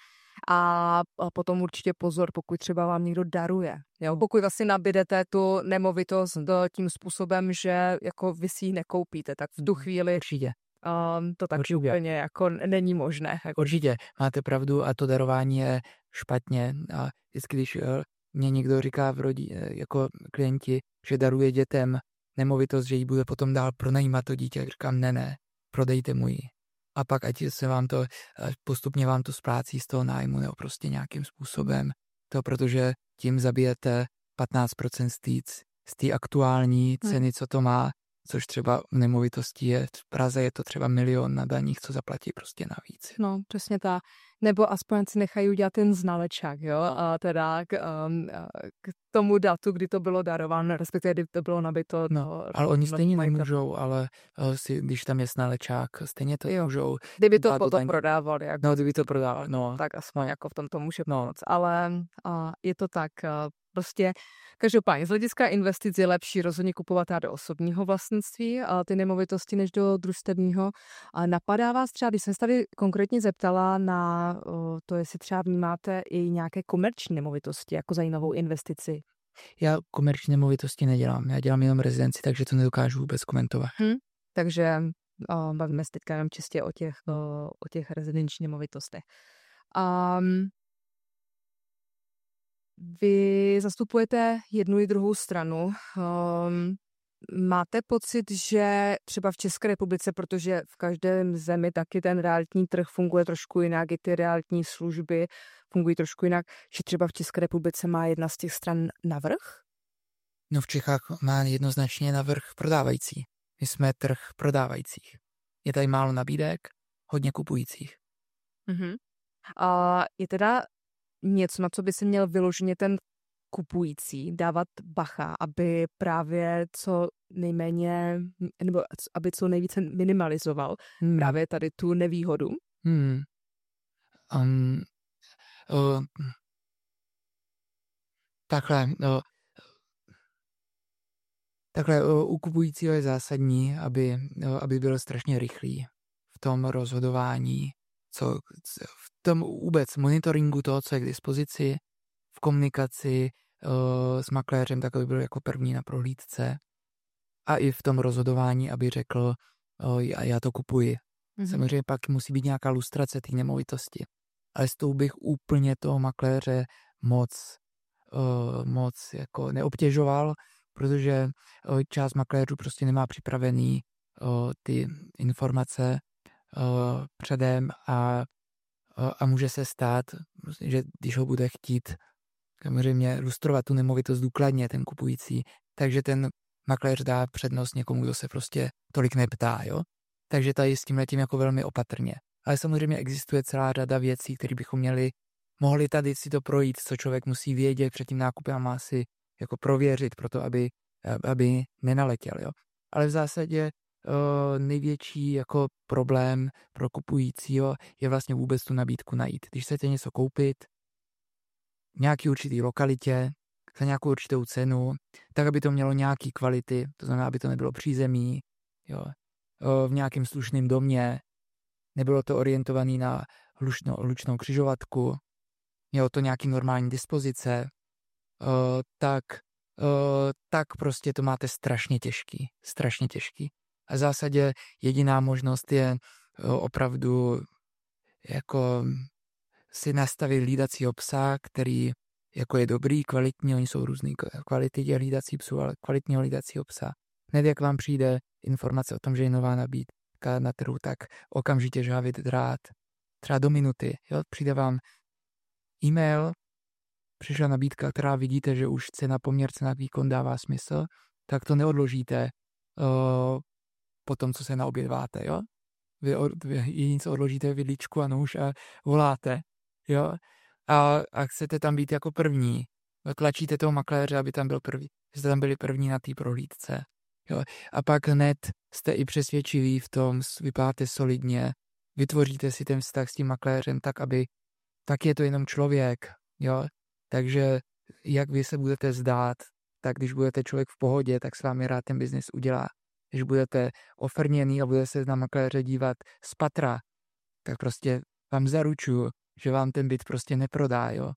A potom určitě pozor, pokud třeba vám někdo daruje. Jo? Pokud vlastně nabídete tu nemovitost tím způsobem, že jako vy si ji nekoupíte, tak v tu chvíli určitě. Um, to taky určitě. Úplně jako není možné. Jako. Určitě, máte pravdu a to darování je špatně. A vždycky, když mě někdo říká v rodi, jako klienti, že daruje dětem nemovitost, že ji bude potom dál pronajímat to dítě, říkám ne, ne, prodejte mu ji. A pak ať se vám to, postupně vám to splácí z toho nájmu nebo prostě nějakým způsobem. To protože tím zabijete patnáct procent z té aktuální ceny, co to má, což třeba v nemovitosti je, v Praze je to třeba milion na daních, co zaplatí prostě navíc. No, přesně tak. Nebo aspoň si nechají udělat ten znalečák, jo, a teda k, um, k tomu datu, kdy to bylo darováno, respektive kdy to bylo nabito. No, to, ale oni stejně nemůžou, ale si, když tam je znalečák, stejně to jo. můžou. Kdyby to potom prodávali. Jak, no, kdyby to prodávali, no. Tak aspoň jako v tom to může pomoct. Ale uh, je to tak, uh, prostě každopádně z hlediska investic je lepší rozhodně kupovat do osobního vlastnictví a ty nemovitosti než do družstevního. A napadá vás třeba, když jsem se tady konkrétně zeptala na o, to, jestli třeba vnímáte i nějaké komerční nemovitosti jako zajímavou investici? Já komerční nemovitosti nedělám, já dělám jenom rezidenci, takže to nedokážu vůbec komentovat. Hmm, takže o, bavíme se teďka jenom čistě o těch, o, o těch rezidenčních nemovitostech. Um, Vy zastupujete jednu i druhou stranu. Um, máte pocit, že třeba v České republice, protože v každém zemi taky ten realitní trh funguje trošku jinak, i ty realitní služby fungují trošku jinak, že třeba v České republice má jedna z těch stran navrch? No v Čechách má jednoznačně navrch prodávající. My jsme trh prodávajících. Je tady málo nabídek, hodně kupujících. Uh-huh. A je teda něco, na co by si měl vyloženě ten kupující dávat bacha, aby právě co nejméně, nebo aby co nejvíce minimalizoval hmm. právě tady tu nevýhodu? Hmm. Um, uh, takhle, uh, takhle uh, u kupujícího je zásadní, aby, uh, aby byl strašně rychlý v tom rozhodování, co v tom vůbec monitoringu toho, co je k dispozici, v komunikaci uh, s makléřem, tak aby byl jako první na prohlídce a i v tom rozhodování, aby řekl, uh, já, já to kupuji. Mm-hmm. Samozřejmě pak musí být nějaká lustrace té nemovitosti, ale s tou bych úplně toho makléře moc, uh, moc jako neobtěžoval, protože uh, část makléřů prostě nemá připravený uh, ty informace uh, předem a a může se stát, že když ho bude chtít samozřejmě lustrovat tu nemovitost důkladně ten kupující, takže ten makléř dá přednost někomu, kdo se prostě tolik neptá, jo? Takže tady s tímhletím jako velmi opatrně. Ale samozřejmě existuje celá řada věcí, které bychom měli, mohli tady si to projít, co člověk musí vědět před tím nákupem a má si jako prověřit proto, aby, aby nenaletěl, jo? Ale v zásadě Uh, největší jako problém pro kupujícího je vlastně vůbec tu nabídku najít. Když chcete něco koupit v nějaký určitý lokalitě za nějakou určitou cenu, tak aby to mělo nějaký kvality, to znamená, aby to nebylo přízemí, jo, uh, v nějakém slušném domě, nebylo to orientované na hlučno, hlučnou křižovatku, mělo to nějaký normální dispozice, uh, tak, uh, tak prostě to máte strašně těžký, strašně těžký. A v zásadě jediná možnost je opravdu jako si nastavit hlídacího psa, který jako je dobrý, kvalitní, oni jsou různý kvality těch hlídací psů, ale kvalitního hlídacího psa. Hned jak vám přijde informace o tom, že je nová nabídka na trhu, tak okamžitě žávit drát. Třeba do minuty. Jo? Přijde vám e-mail, přišla nabídka, která vidíte, že už cena poměr cena výkon dává smysl, tak to neodložíte uh, po tom, co se naobědváte, jo? Vy, od, vy jediný, co odložíte vidličku a nůž a voláte, jo? A, a chcete tam být jako první. Tlačíte toho makléře, aby tam byl první. Jste tam byli první na té prohlídce. Jo? A pak hned jste i přesvědčiví v tom, vypadáte solidně, vytvoříte si ten vztah s tím makléřem tak, aby tak je to jenom člověk. Jo? Takže jak vy se budete zdát, tak když budete člověk v pohodě, tak s vámi rád ten biznis udělá. Když budete ofrněný a budete se na makléře dívat z patra, tak prostě vám zaručuju, že vám ten byt prostě neprodá, jo.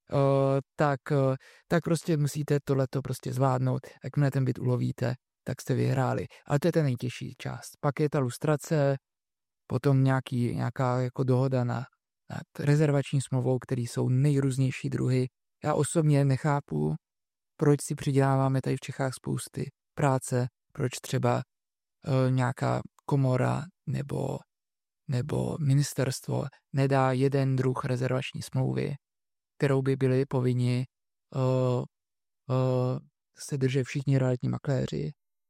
O, tak, o, tak prostě musíte tohleto prostě zvládnout. Jakmile ten byt ulovíte, tak jste vyhráli. Ale to je ta nejtěžší část. Pak je ta lustrace, potom nějaký, nějaká jako dohoda na, na rezervační smlouvou, které jsou nejrůznější druhy. Já osobně nechápu, proč si přiděláváme tady v Čechách spousty práce, proč třeba e, nějaká komora nebo, nebo ministerstvo nedá jeden druh rezervační smlouvy, kterou by byli povinni uh, uh, se držet všichni realitní makléři.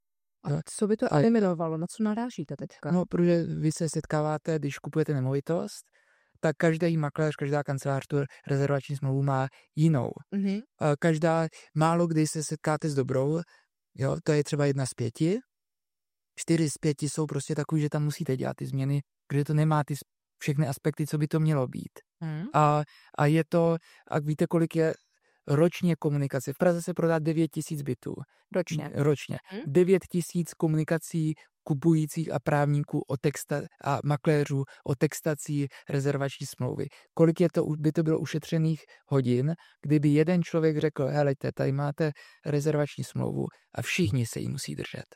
A co by to eliminovalo? Na co narážíte teďka? No, protože vy se setkáváte, když kupujete nemovitost, tak každý makléř, každá kancelář tu rezervační smlouvu má jinou. Mm-hmm. Každá, málo kdy se setkáte s dobrou, jo, to je třeba jedna z pěti, čtyři z pěti jsou prostě takový, že tam musíte dělat ty změny, kde to nemá ty všechny aspekty, co by to mělo být. Mm. A, a je to, a víte, kolik je ročně komunikace. V Praze se prodá devět tisíc bytů. Ročně. Ročně. Mm. devět tisíc komunikací kupujících a právníků o texta, a makléřů o textací rezervační smlouvy. Kolik je to, by to bylo ušetřených hodin, kdyby jeden člověk řekl, helejte, tady máte rezervační smlouvu a všichni se jí musí držet.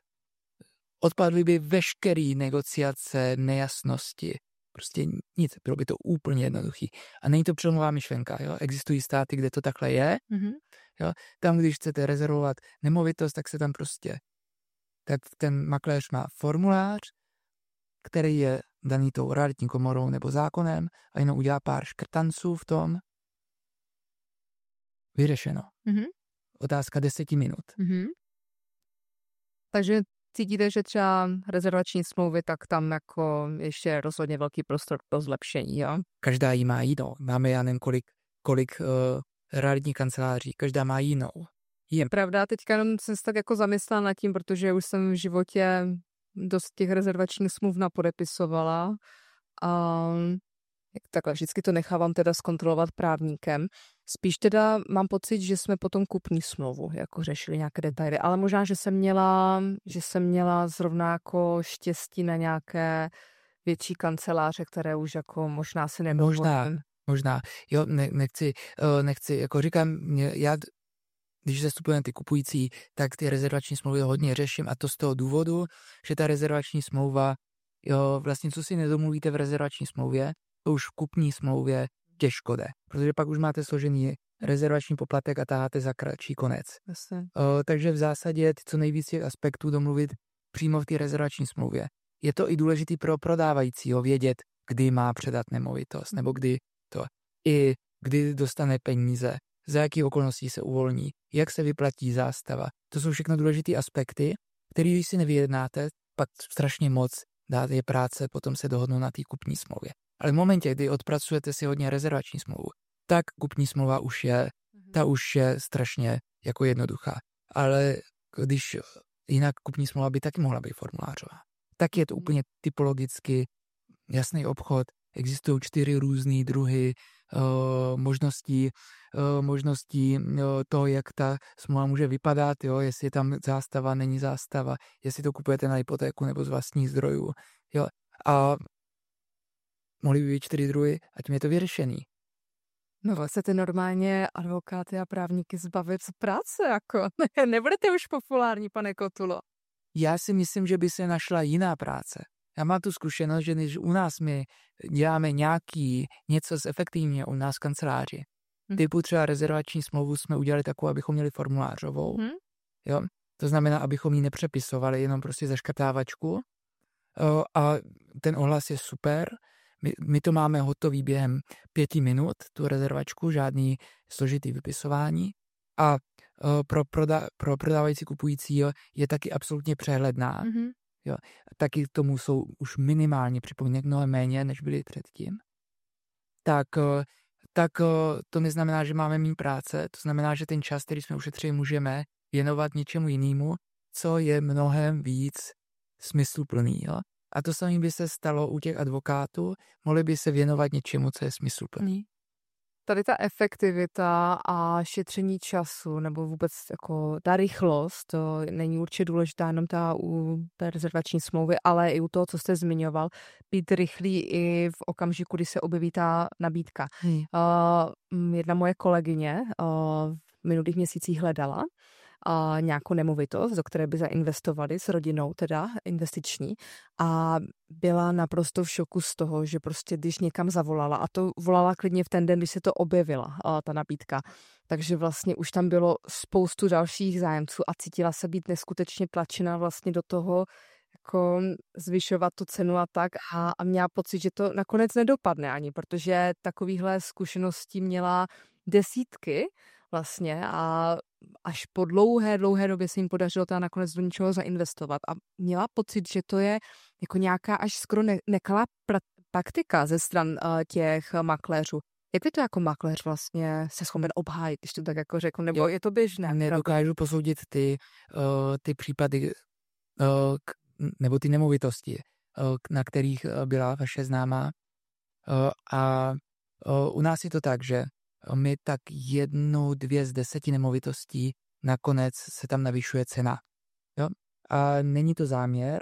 Odpadly by veškeré negociace, nejasnosti. Prostě nic, bylo by to úplně jednoduchý. A není to přelomová myšlenka, jo? Existují státy, kde to takhle je. Mm-hmm. Jo? Tam, když chcete rezervovat nemovitost, tak se tam prostě, tak ten makléř má formulář, který je daný tou realitní komorou nebo zákonem a jenom udělá pár škrtanců v tom. Vyřešeno. Mm-hmm. Otázka deseti minut. Mm-hmm. Takže cítíte, že třeba rezervační smlouvy, tak tam jako ještě rozhodně velký prostor pro zlepšení, jo? Každá jí má jinou. Máme já nevím kolik, kolik uh, realitních kanceláří. Každá má jinou. Je pravda, teďka jenom jsem se tak jako zamyslela nad tím, protože už jsem v životě dost těch rezervačních smluv napodepisovala a takhle vždycky to nechávám teda zkontrolovat právníkem. Spíš teda mám pocit, že jsme potom kupní smlouvu jako řešili nějaké detaily, ale možná, že jsem měla, že jsem měla zrovna jako štěstí na nějaké větší kanceláře, které už jako možná si nedovolím. Možná, možná. Jo, ne, nechci, nechci, jako říkám, já, když zastupuji na ty kupující, tak ty rezervační smlouvy hodně řeším a to z toho důvodu, že ta rezervační smlouva, jo, vlastně co si nedomluvíte v rezervační smlouvě, to už v kupní smlouvě těžko jde, protože pak už máte složený rezervační poplatek a taháte za kratší konec. O, takže v zásadě ty co nejvíc těch aspektů domluvit přímo v té rezervační smlouvě. Je to i důležitý pro prodávajícího vědět, kdy má předat nemovitost, nebo kdy to, i kdy dostane peníze, za jakých okolností se uvolní, jak se vyplatí zástava. To jsou všechno důležité aspekty, které když si nevyjednáte, pak strašně moc dáte je práce, potom se dohodnou na té kupní smlouvě. Ale v momentě, kdy odpracujete si hodně rezervační smlouvu, tak kupní smlouva už je, ta už je strašně jako jednoduchá. Ale když jinak kupní smlouva by taky mohla být formulářová. Tak je to úplně typologicky jasný obchod. Existují čtyři různé druhy uh, možností, uh, možností uh, toho, jak ta smlouva může vypadat, jo? Jestli je tam zástava, není zástava, jestli to kupujete na hypotéku nebo z vlastních zdrojů. Jo? A mohly by být čtyři druhy a tím je to vyřešený. No vlastně ty normálně advokáty a právníky zbavit z práce, jako. Nebudete už populární, pane Kotulo. Já si myslím, že by se našla jiná práce. Já mám tu zkušenost, že když u nás my děláme nějaký něco zefektivně u nás kanceláři, hmm. typu třeba rezervační smlouvu jsme udělali takovou, abychom měli formulářovou. Hmm. Jo? To znamená, abychom ji nepřepisovali, jenom prostě zaškrtávačku. O, a ten ohlas je super. My, my to máme hotový během pěti minut, tu rezervačku, žádný složitý vypisování. A uh, pro, proda, pro prodávající kupujícího je taky absolutně přehledná. Mm-hmm. Jo. Taky k tomu jsou už minimálně připomínek mnohem méně, než byly předtím. Tak, uh, tak uh, to neznamená, že máme méně práce, to znamená, že ten čas, který jsme ušetřili, můžeme věnovat něčemu jinému, co je mnohem víc smysluplný. Jo? A to samé by se stalo u těch advokátů, mohli by se věnovat něčemu, co je smysluplný. Tady ta efektivita a šetření času, nebo vůbec jako ta rychlost, to není určitě důležitá jenom ta u té rezervační smlouvy, ale i u toho, co jste zmiňoval, být rychlý i v okamžiku, kdy se objeví ta nabídka. Hmm. Uh, jedna moje kolegyně uh, v minulých měsících hledala a nějakou nemovitost, do které by zainvestovali s rodinou, teda investiční, a byla naprosto v šoku z toho, že prostě když někam zavolala, a to volala klidně v ten den, když se to objevila, ta nabídka, takže vlastně už tam bylo spoustu dalších zájemců a cítila se být neskutečně tlačena vlastně do toho, jako zvyšovat tu cenu a tak, a, a měla pocit, že to nakonec nedopadne ani, protože takovýhle zkušeností měla desítky vlastně a až po dlouhé, dlouhé době se jim podařilo teda nakonec do něčeho zainvestovat a měla pocit, že to je jako nějaká až skoro ne- nekalá pra- praktika ze stran uh, těch makléřů. Jak vy to jako makléř vlastně se schopen obhájit, když to tak jako řeknu, nebo jo, je to běžné? Nedokážu posoudit ty, uh, ty případy uh, k, nebo ty nemovitosti, uh, na kterých uh, byla vaše známá. Uh, a uh, u nás je to tak, že my tak jednu, dvě z deseti nemovitostí nakonec se tam navyšuje cena. Jo? A není to záměr,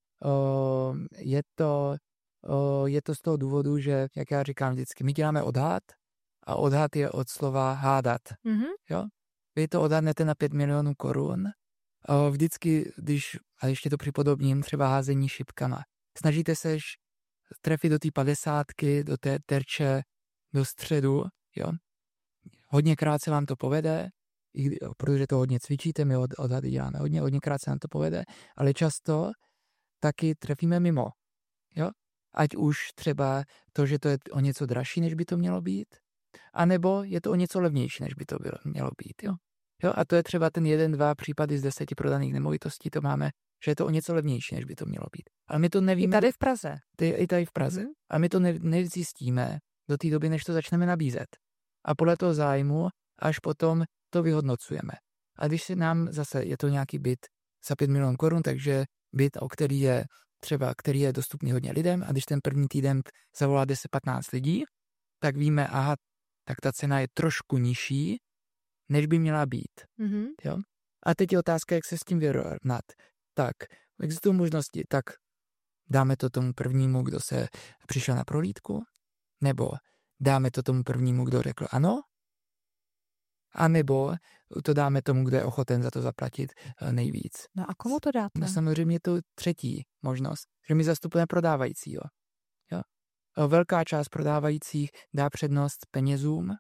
o, je, to, o, je to z toho důvodu, že, jak já říkám vždycky, my děláme odhad a odhad je od slova hádat. Mm-hmm. Jo? Vy to odhadnete na pět milionů korun, o, vždycky, když, a ještě to připodobním, třeba házení šipkama. Snažíte se trefit do té padesátky, do té terče, do středu. Jo? Hodněkrát se vám to povede, protože to hodně cvičíte, my od, odhady děláme hodně, hodněkrát se nám to povede, ale často taky trefíme mimo. Jo? Ať už třeba to, že to je o něco dražší, než by to mělo být, anebo je to o něco levnější, než by to bylo, mělo být. Jo? Jo? A to je třeba ten jeden, dva případy z deseti prodaných nemovitostí, to máme, že je to o něco levnější, než by to mělo být. Ale my to nevíme. I tady v Praze. Ty, I tady v Praze. Mm-hmm. A my to ne, nezjistíme do té doby, než to začneme nabízet. A podle toho zájmu až potom to vyhodnocujeme. A když se nám zase, je to nějaký byt za pět milionů korun, takže byt, o který je třeba, který je dostupný hodně lidem, a když ten první týden zavolá deset patnáct lidí, tak víme, aha, tak ta cena je trošku nižší, než by měla být. Mm-hmm. Jo? A teď je otázka, jak se s tím vyrovnat. Tak, existují možnosti, tak dáme to tomu prvnímu, kdo se přišel na prohlídku, nebo dáme to tomu prvnímu, kdo řekl ano, a nebo to dáme tomu, kdo je ochoten za to zaplatit nejvíc. No a komu to dáte? No samozřejmě to třetí možnost, že my zastupujeme prodávajícího. Jo? Velká část prodávajících dá přednost penězům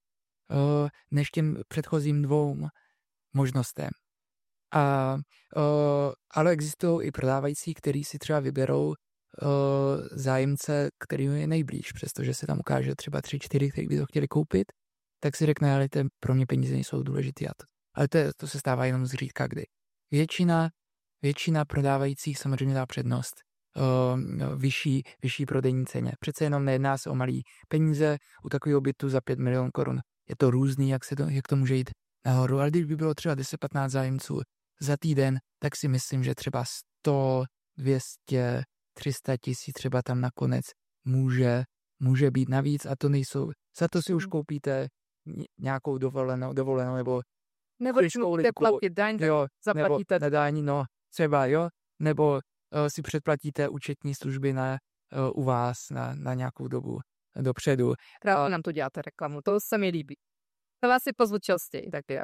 než těm předchozím dvou možnostem. A, ale existují i prodávající, kteří si třeba vyberou zájemce, který je nejblíž, přestože se tam ukáže třeba tři, čtyři, kteří by to chtěli koupit, tak si řekne, ale ten, pro mě peníze nejsou důležitý. A to, ale to, je, to se stává jenom zřídka kdy. Většina, většina prodávajících samozřejmě dá přednost uh, vyšší, vyšší prodejní ceně. Přece jenom nejedná se o malý peníze u takového bytu za pět milionů korun. Je to různý, jak, se to, jak to může jít nahoru. Ale když by bylo třeba deset patnáct zájemců za týden, tak si myslím, že třeba sto, dvě stě, tři sta tisíc třeba tam nakonec může, může být navíc, a to nejsou, za to si už koupíte nějakou dovolenou, dovolenou nebo nebo musíte platit daň, jo, zaplatíte. Nebo na daň, no, třeba, jo, nebo uh, si předplatíte účetní služby na, uh, u vás na, na nějakou dobu dopředu. Právě nám to děláte reklamu, to se mi líbí. To vás si pozvu častěji, tak jak.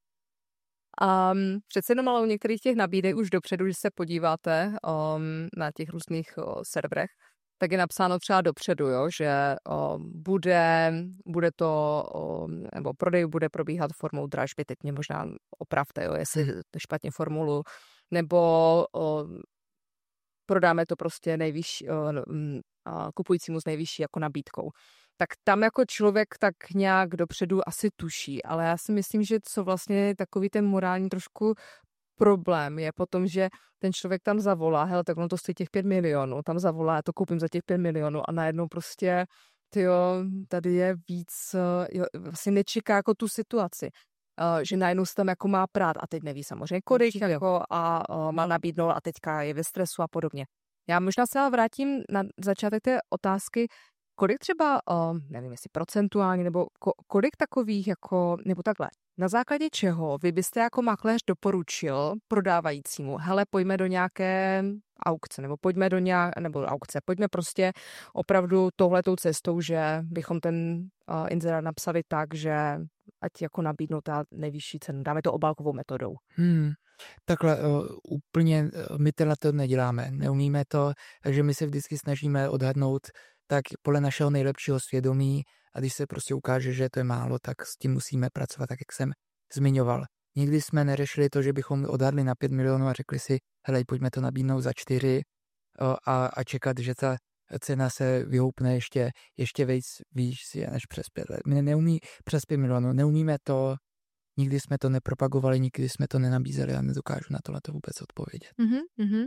Um, přece jenom ale u některých těch nabídek už dopředu, když se podíváte um, na těch různých uh, serverech, tak je napsáno třeba dopředu, jo, že o, bude, bude to, o, nebo prodej bude probíhat formou dražby, teď mě možná opravte, jo, jestli to špatně formulu, nebo o, prodáme to prostě nejvyšší, kupujícímu s nejvyšší jako nabídkou. Tak tam jako člověk tak nějak dopředu asi tuší, ale já si myslím, že co vlastně je takový ten morální trošku problém je potom, že ten člověk tam zavolá, hele, tak ono to stojí těch pět milionů, tam zavolá, já to koupím za těch pět milionů a najednou prostě, tyjo, tady je víc, jo, vlastně nečeká jako tu situaci, uh, že najednou se tam jako má prát a teď neví samozřejmě kolik jako a uh, má nabídnout a teďka je ve stresu a podobně. Já možná se ale vrátím na začátek té otázky, kolik třeba, uh, nevím jestli procentuálně, nebo ko, kolik takových jako, nebo takhle, na základě čeho vy byste jako makléř doporučil prodávajícímu, hele, pojďme do nějaké aukce, nebo pojďme do nějaké, nebo aukce, pojďme prostě opravdu touhletou cestou, že bychom ten uh, inzerát napsali tak, že ať jako nabídnou ta nejvyšší cenu, dáme to obálkovou metodou. Hmm. Takhle uh, úplně uh, my teda to neděláme, neumíme to, takže my se vždycky snažíme odhadnout tak podle našeho nejlepšího svědomí a když se prostě ukáže, že to je málo, tak s tím musíme pracovat, tak jak jsem zmiňoval. Nikdy jsme neřešili to, že bychom odhadli na pět milionů a řekli si, hele, pojďme to nabídnout za čtyři a, a čekat, že ta cena se vyhoupne ještě, ještě víc, víc než přes pět. My neumí přes pět milionů, neumíme to, nikdy jsme to nepropagovali, nikdy jsme to nenabízeli a nedokážu na tohle to vůbec odpovědět. Mm-hmm.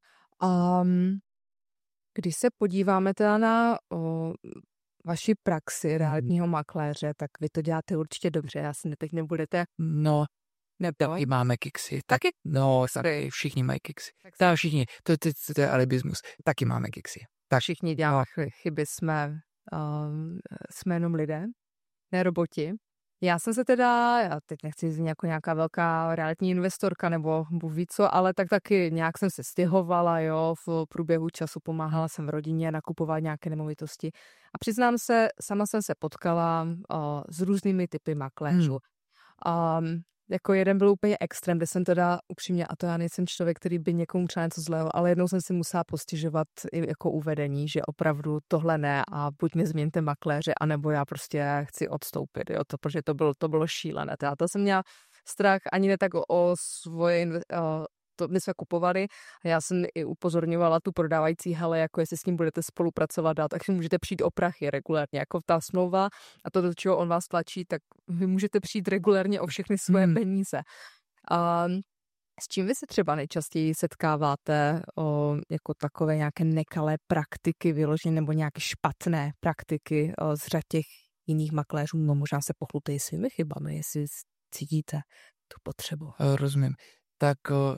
Um, když se podíváme teda na o, vaši praxi realitního makléře, tak vy to děláte určitě dobře, já si teď nebudete... No, nebo... taky máme kiksy. Taky? No, taky všichni mají kiksy. Tak všichni, to, to, to, to je alibismus. Taky máme kiksy. Tak všichni děláme no. chyby, jsme, uh, jsme jenom lidé, ne roboti. Já jsem se teda, já teď nechci znít jako nějaká velká realitní investorka nebo bůh ví co, ale tak taky nějak jsem se stěhovala, jo, v průběhu času pomáhala jsem v rodině nakupovat nějaké nemovitosti. A přiznám se, sama jsem se potkala uh, s různými typy makléřů. Hmm. Um, jako jeden byl úplně extrém, kde jsem teda upřímně, a to já nejsem člověk, který by někomu třeba něco zlého, ale jednou jsem si musela postěžovat i jako uvedení, že opravdu tohle ne a buď mi změňte makléře, anebo já prostě chci odstoupit, jo, to, protože to bylo, to bylo šílené. Teda to jsem měla strach ani ne tak o, o svoje, o, to my jsme kupovali a já jsem i upozorňovala tu prodávající, hele, jako jestli s ním budete spolupracovat dál, tak si můžete přijít o prachy regulérně, jako ta smlouva a to, do čeho on vás tlačí, tak vy můžete přijít regulérně o všechny svoje hmm. peníze. A s čím vy se třeba nejčastěji setkáváte o, jako takové nějaké nekalé praktiky vyložené nebo nějaké špatné praktiky o, z řad těch jiných makléřů? No možná se pochlutej svými chybami, jestli cítíte tu potřebu. Rozumím. Tak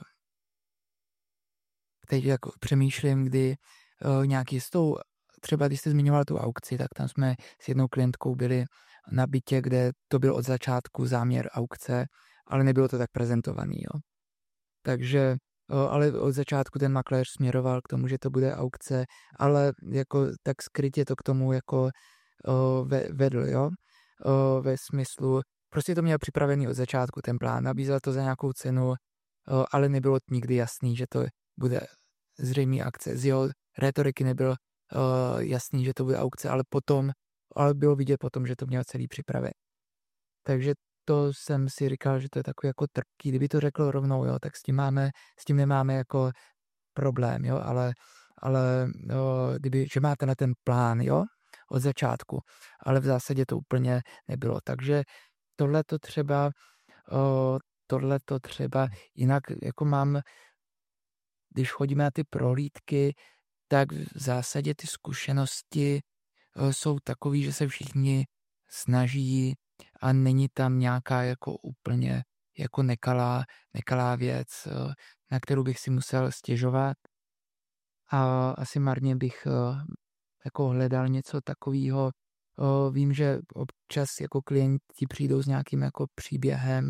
teď jako přemýšlím, kdy uh, nějaký s tou, třeba když jste zmiňoval tu aukci, tak tam jsme s jednou klientkou byli na bytě, kde to byl od začátku záměr aukce, ale nebylo to tak prezentovaný, jo. Takže, uh, ale od začátku ten makléř směroval k tomu, že to bude aukce, ale jako tak skrytě to k tomu jako uh, vedl, jo. Uh, ve smyslu, prostě to měl připravený od začátku ten plán, nabízel to za nějakou cenu, uh, ale nebylo nikdy jasný, že to bude zřejmý akce. Z jeho retoriky nebylo uh, jasný, že to bude aukce, ale potom, ale bylo vidět potom, že to měl celý připraven. Takže to jsem si říkal, že to je takový jako trpký. Kdyby to řekl rovnou, jo, tak s tím máme, s tím nemáme jako problém, jo, ale, ale jo, kdyby, že máte na ten plán, jo, od začátku, ale v zásadě to úplně nebylo. Takže tohle to třeba, uh, tohle to třeba, jinak jako mám, když chodíme na ty prohlídky, tak v zásadě ty zkušenosti jsou takové, že se všichni snaží a není tam nějaká jako úplně jako nekalá, nekalá věc, na kterou bych si musel stěžovat. A asi marně bych jako hledal něco takového. Vím, že občas jako klienti přijdou s nějakým jako příběhem,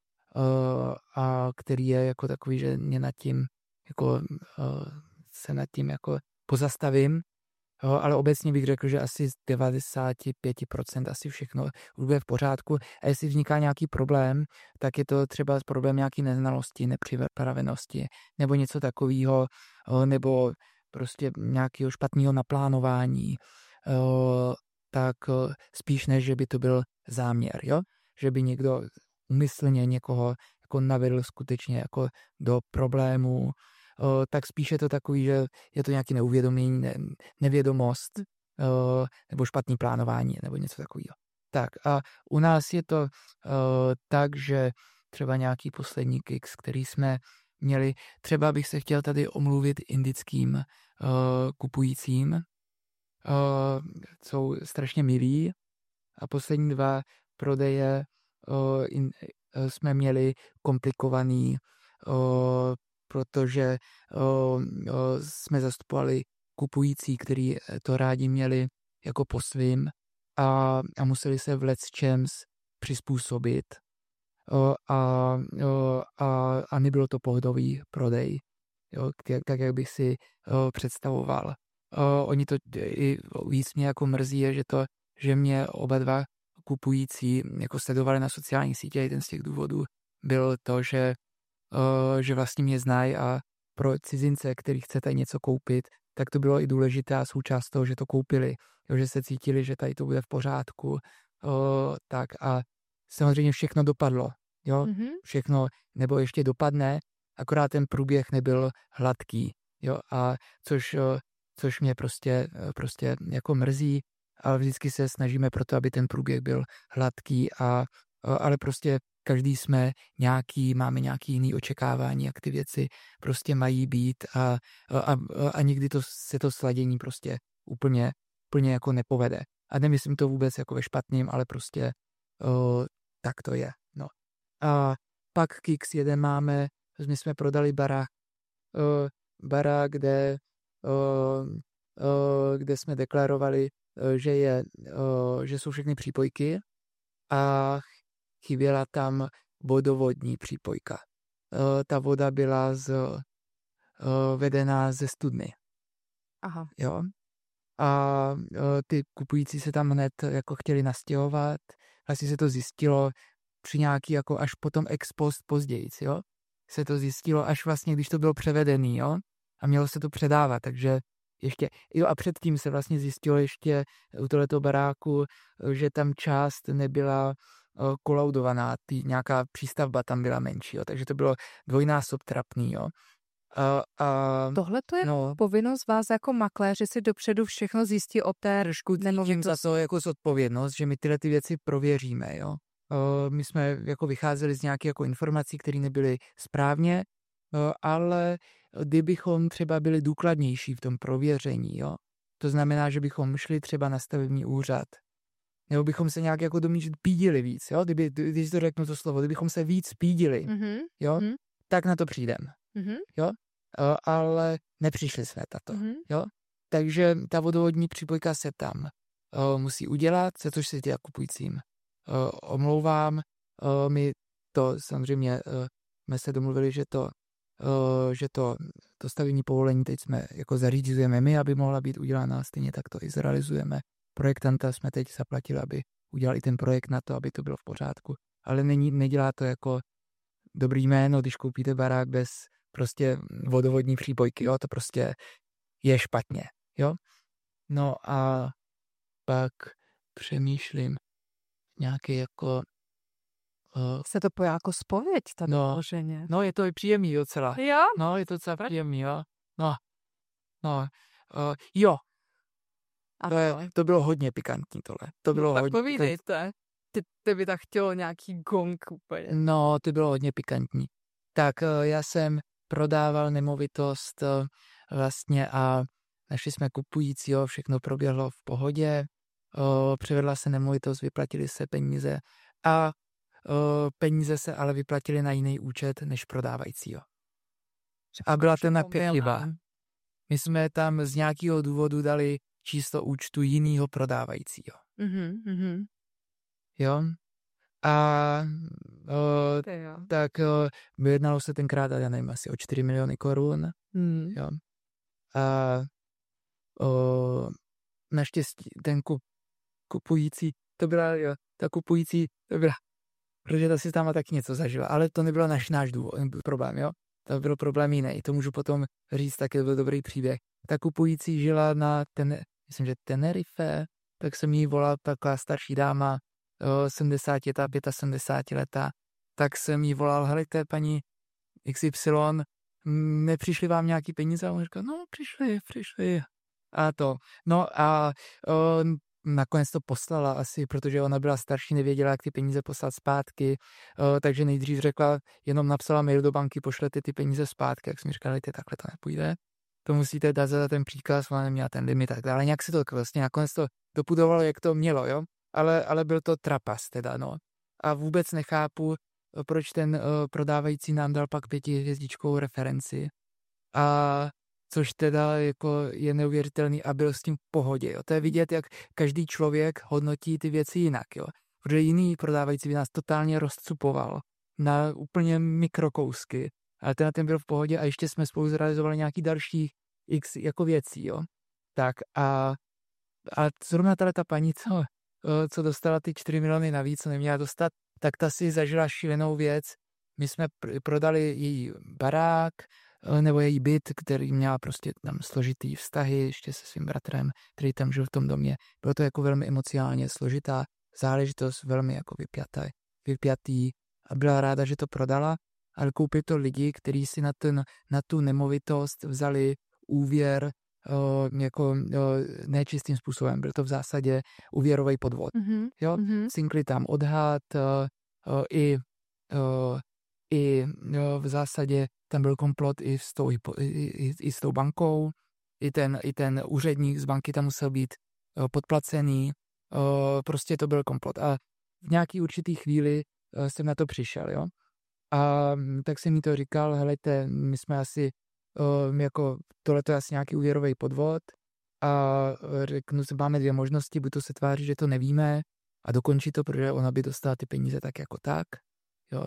a který je jako takový, že mě nad tím jako se nad tím jako pozastavím, ale obecně bych řekl, že asi z devadesát pět procent asi všechno bude v pořádku. A jestli vzniká nějaký problém, tak je to třeba problém nějaký neznalosti, nepřipravenosti, nebo něco takového, nebo prostě nějakého špatného naplánování, tak spíš než, že by to byl záměr, jo? Že by někdo úmyslně někoho jako navedl skutečně jako do problému, o, tak spíše to takový, že je to nějaký neuvědomění, ne, nevědomost o, nebo špatný plánování nebo něco takového. Tak a u nás je to o, tak, že třeba nějaký poslední kicks, který jsme měli, třeba bych se chtěl tady omluvit indickým o, kupujícím, o, jsou strašně milí a poslední dva prodeje o, in, jsme měli komplikovaný, o, protože o, o, jsme zastupovali kupující, kteří to rádi měli jako po svým a, a museli se v lecčems přizpůsobit o, a, o, a, a nebylo to pohodový prodej, jo, tak, jak bych si o, představoval. O, oni to i víc mě jako mrzí, je, že, to, že mě oba dva kupující jako sledovali na sociálních sítích. Jeden z těch důvodů byl to, že, uh, že vlastně mě znají a pro cizince, který chcete něco koupit, tak to bylo i důležitá součást toho, že to koupili, jo, že se cítili, že tady to bude v pořádku. Uh, tak a samozřejmě všechno dopadlo. Jo? Mm-hmm. Všechno, nebo ještě dopadne, akorát ten průběh nebyl hladký. Jo? A což, uh, což mě prostě, uh, prostě jako mrzí, ale vždycky se snažíme pro to, aby ten průběh byl hladký, a, ale prostě každý jsme nějaký, máme nějaký jiný očekávání, jak ty věci prostě mají být a, a, a někdy to, se to sladění prostě úplně, úplně jako nepovede. A nemyslím to vůbec jako ve špatným, ale prostě o, tak to je. No. A pak Kicks jeden máme, my jsme prodali barák, o, barák, kde, o, o, kde jsme deklarovali, že, je, že jsou všechny přípojky a chyběla tam vodovodní přípojka. Ta voda byla z, vedená ze studny. Aha. Jo? A ty kupující se tam hned jako chtěli nastěhovat. Vlastně se to zjistilo při nějaký jako až potom ex post později, jo? Se to zjistilo až vlastně, když to bylo převedený, jo? A mělo se to předávat, takže ještě, jo, a předtím se vlastně zjistilo ještě u tohoto baráku, že tam část nebyla kolaudovaná, tý, nějaká přístavba tam byla menší, jo, takže to bylo dvojnásob trapný, jo. A, a, Tohle to je no, povinnost vás jako makléři si dopředu všechno zjistí o té nemovitosti. Za to jako zodpovědnost, že my tyhle ty věci prověříme, jo. My jsme jako vycházeli z nějakých jako informací, které nebyly správně, ale kdybychom třeba byli důkladnější v tom prověření, jo, to znamená, že bychom šli třeba na stavební úřad, nebo bychom se nějak jako domížit pídili víc, jo, kdyby, když to řeknu to slovo, kdybychom se víc pídili, mm-hmm. jo, mm-hmm. tak na to přijdem, mm-hmm. jo, ale nepřišli jsme tato, mm-hmm. jo, takže ta vodovodní přípojka se tam o, musí udělat, za což se tě kupujícím o, omlouvám, o, my to samozřejmě o, jsme se domluvili, že to Uh, že to, to stavební povolení teď jsme jako zařídíme my, aby mohla být udělána, stejně tak to i zrealizujeme. Projektanta jsme teď zaplatili, aby udělal i ten projekt na to, aby to bylo v pořádku. Ale není, nedělá to jako dobrý jméno, když koupíte barák bez prostě vodovodní přípojky, jo, to prostě je špatně, jo. No a pak přemýšlím nějaký jako Uh, se to pojí jako zpověď, ta no, doloženě. No, je to i příjemný docela. Jo? No, je to docela příjemný, jo. No, no, uh, jo. A to, je, to bylo hodně pikantní tohle. To bylo no, hodně... Tak povídejte. Ty, ty by tak chtělo nějaký gong úplně. No, to bylo hodně pikantní. Tak uh, já jsem prodával nemovitost uh, vlastně a našli jsme kupujícího, všechno proběhlo v pohodě, uh, převedla se nemovitost, vyplatili se peníze a Uh, peníze se ale vyplatily na jiný účet než prodávajícího. A byla to napěchliva. My jsme tam z nějakého důvodu dali číslo účtu jiného prodávajícího. Mm-hmm, mm-hmm. Jo? A uh, jo. tak uh, vyjednalo se tenkrát, já nevím, asi o čtyři miliony korun. Mm. Jo? A uh, naštěstí ten kup, kupující, to byla, jo, ta kupující, to byla protože ta si tam taky něco zažila, ale to nebyl náš, náš důvod, problém, jo. To byl problém jiný, to můžu potom říct, taky to byl dobrý příběh. Ta kupující žila na, ten, myslím, že Tenerife, tak jsem jí volal, taková starší dáma, sedmdesát, sedmdesát letá, tak jsem jí volal, helejte, paní X Y, nepřišly vám nějaký peníze? A on říkal, no přišli, přišli. A to. No a o, nakonec to poslala asi, protože ona byla starší, nevěděla, jak ty peníze poslat zpátky, o, takže nejdřív řekla, jenom napsala mail do banky, pošlete ty peníze zpátky, jak jsme mi říkali, ty takhle to nepůjde. To musíte dát za ten příkaz, ona neměla ten limit tak dále. Nějak se to vlastně nakonec to dopudovalo, jak to mělo, jo? Ale, ale byl to trapas teda, no. A vůbec nechápu, proč ten uh, prodávající nám dal pak pětihvězdičkovou referenci. A což teda jako je neuvěřitelný a byl s tím v pohodě, jo. To je vidět, jak každý člověk hodnotí ty věci jinak, jo. Protože jiný prodávající by nás totálně rozcupoval na úplně mikrokousky. Ale ten ten byl v pohodě a ještě jsme spolu zrealizovali nějaký další x jako věcí, jo. Tak a, a zrovna tady ta paní, co, co dostala ty čtyři miliony navíc, co neměla dostat, tak ta si zažila šílenou věc. My jsme pr- prodali její barák, nebo její byt, který měla prostě tam složitý vztahy ještě se svým bratrem, který tam žil v tom domě. Bylo to jako velmi emocionálně složitá záležitost, velmi jako vypjatý, vypjatý a byla ráda, že to prodala, ale koupili to lidi, kteří si na, ten, na tu nemovitost vzali úvěr o, jako o, nečistým způsobem. Byl to v zásadě úvěrový podvod. Mm-hmm. Jo? Mm-hmm. Cinkli tam odhad o, o, i, o, i o, v zásadě tam byl komplot i s tou, i, i, i s tou bankou. I ten, I ten úředník z banky tam musel být o, podplacený. O, prostě to byl komplot. A v nějaký určitý chvíli o, jsem na to přišel, jo. A tak jsem mi to říkal, helejte, my jsme asi, uh, jako tohle to je asi nějaký úvěrový podvod a řeknu, že máme dvě možnosti, buď to se tváří, že to nevíme a dokončí to, protože ona by dostala ty peníze tak jako tak, jo.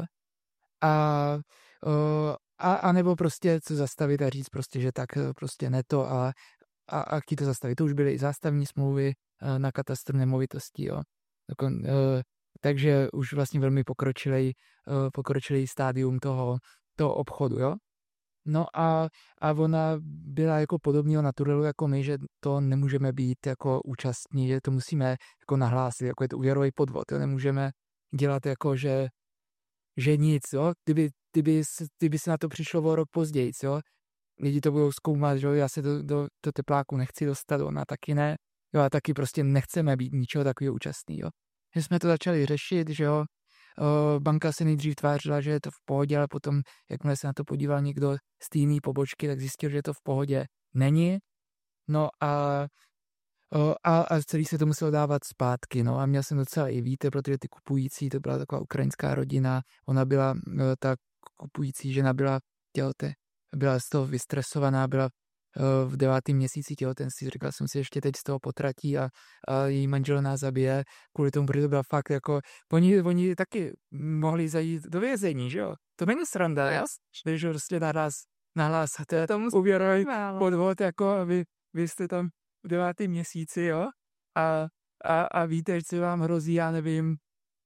A, uh, a, a nebo prostě co zastavit a říct prostě, že tak prostě ne to a, a, a chtít to zastavit. To už byly i zástavní smlouvy uh, na katastru nemovitostí, jo. Dokon, uh, takže už vlastně velmi pokročilej, uh, pokročilej stádium toho, toho obchodu, jo. No a, a ona byla jako podobného naturelu jako my, že to nemůžeme být jako účastní, že to musíme jako nahlásit, jako je to úvěrový podvod, jo. Nemůžeme dělat jako, že, že nic, jo. Kdyby, kdyby, kdyby se na to přišlo o rok později, jo. Lidi to budou zkoumat, že jo, já se do, do, do tepláku nechci dostat, ona taky ne, jo, a taky prostě nechceme být ničeho takového účastný, jo. Že jsme to začali řešit, že jo, o, banka se nejdřív tvářila, že je to v pohodě, ale potom, jakmile se na to podíval někdo z té jiné pobočky, tak zjistil, že to v pohodě není. No a, o, a, a celý se to muselo dávat zpátky, no a měl jsem docela i víte, protože ty kupující, to byla taková ukrajinská rodina, ona byla, ta kupující žena byla těhote, byla z toho vystresovaná, byla v devátém měsíci těhotenství, říkal jsem si, ještě teď z toho potratí a, a její manžel nás zabije, kvůli tomu, protože to byla fakt jako, oni, oni taky mohli zajít do vězení, že jo? To není sranda, jas? Když prostě naraz nahlásáte úvěrový podvod, jako vy, vy jste tam v devátém měsíci, jo? A, a, a víte, že vám hrozí, já nevím,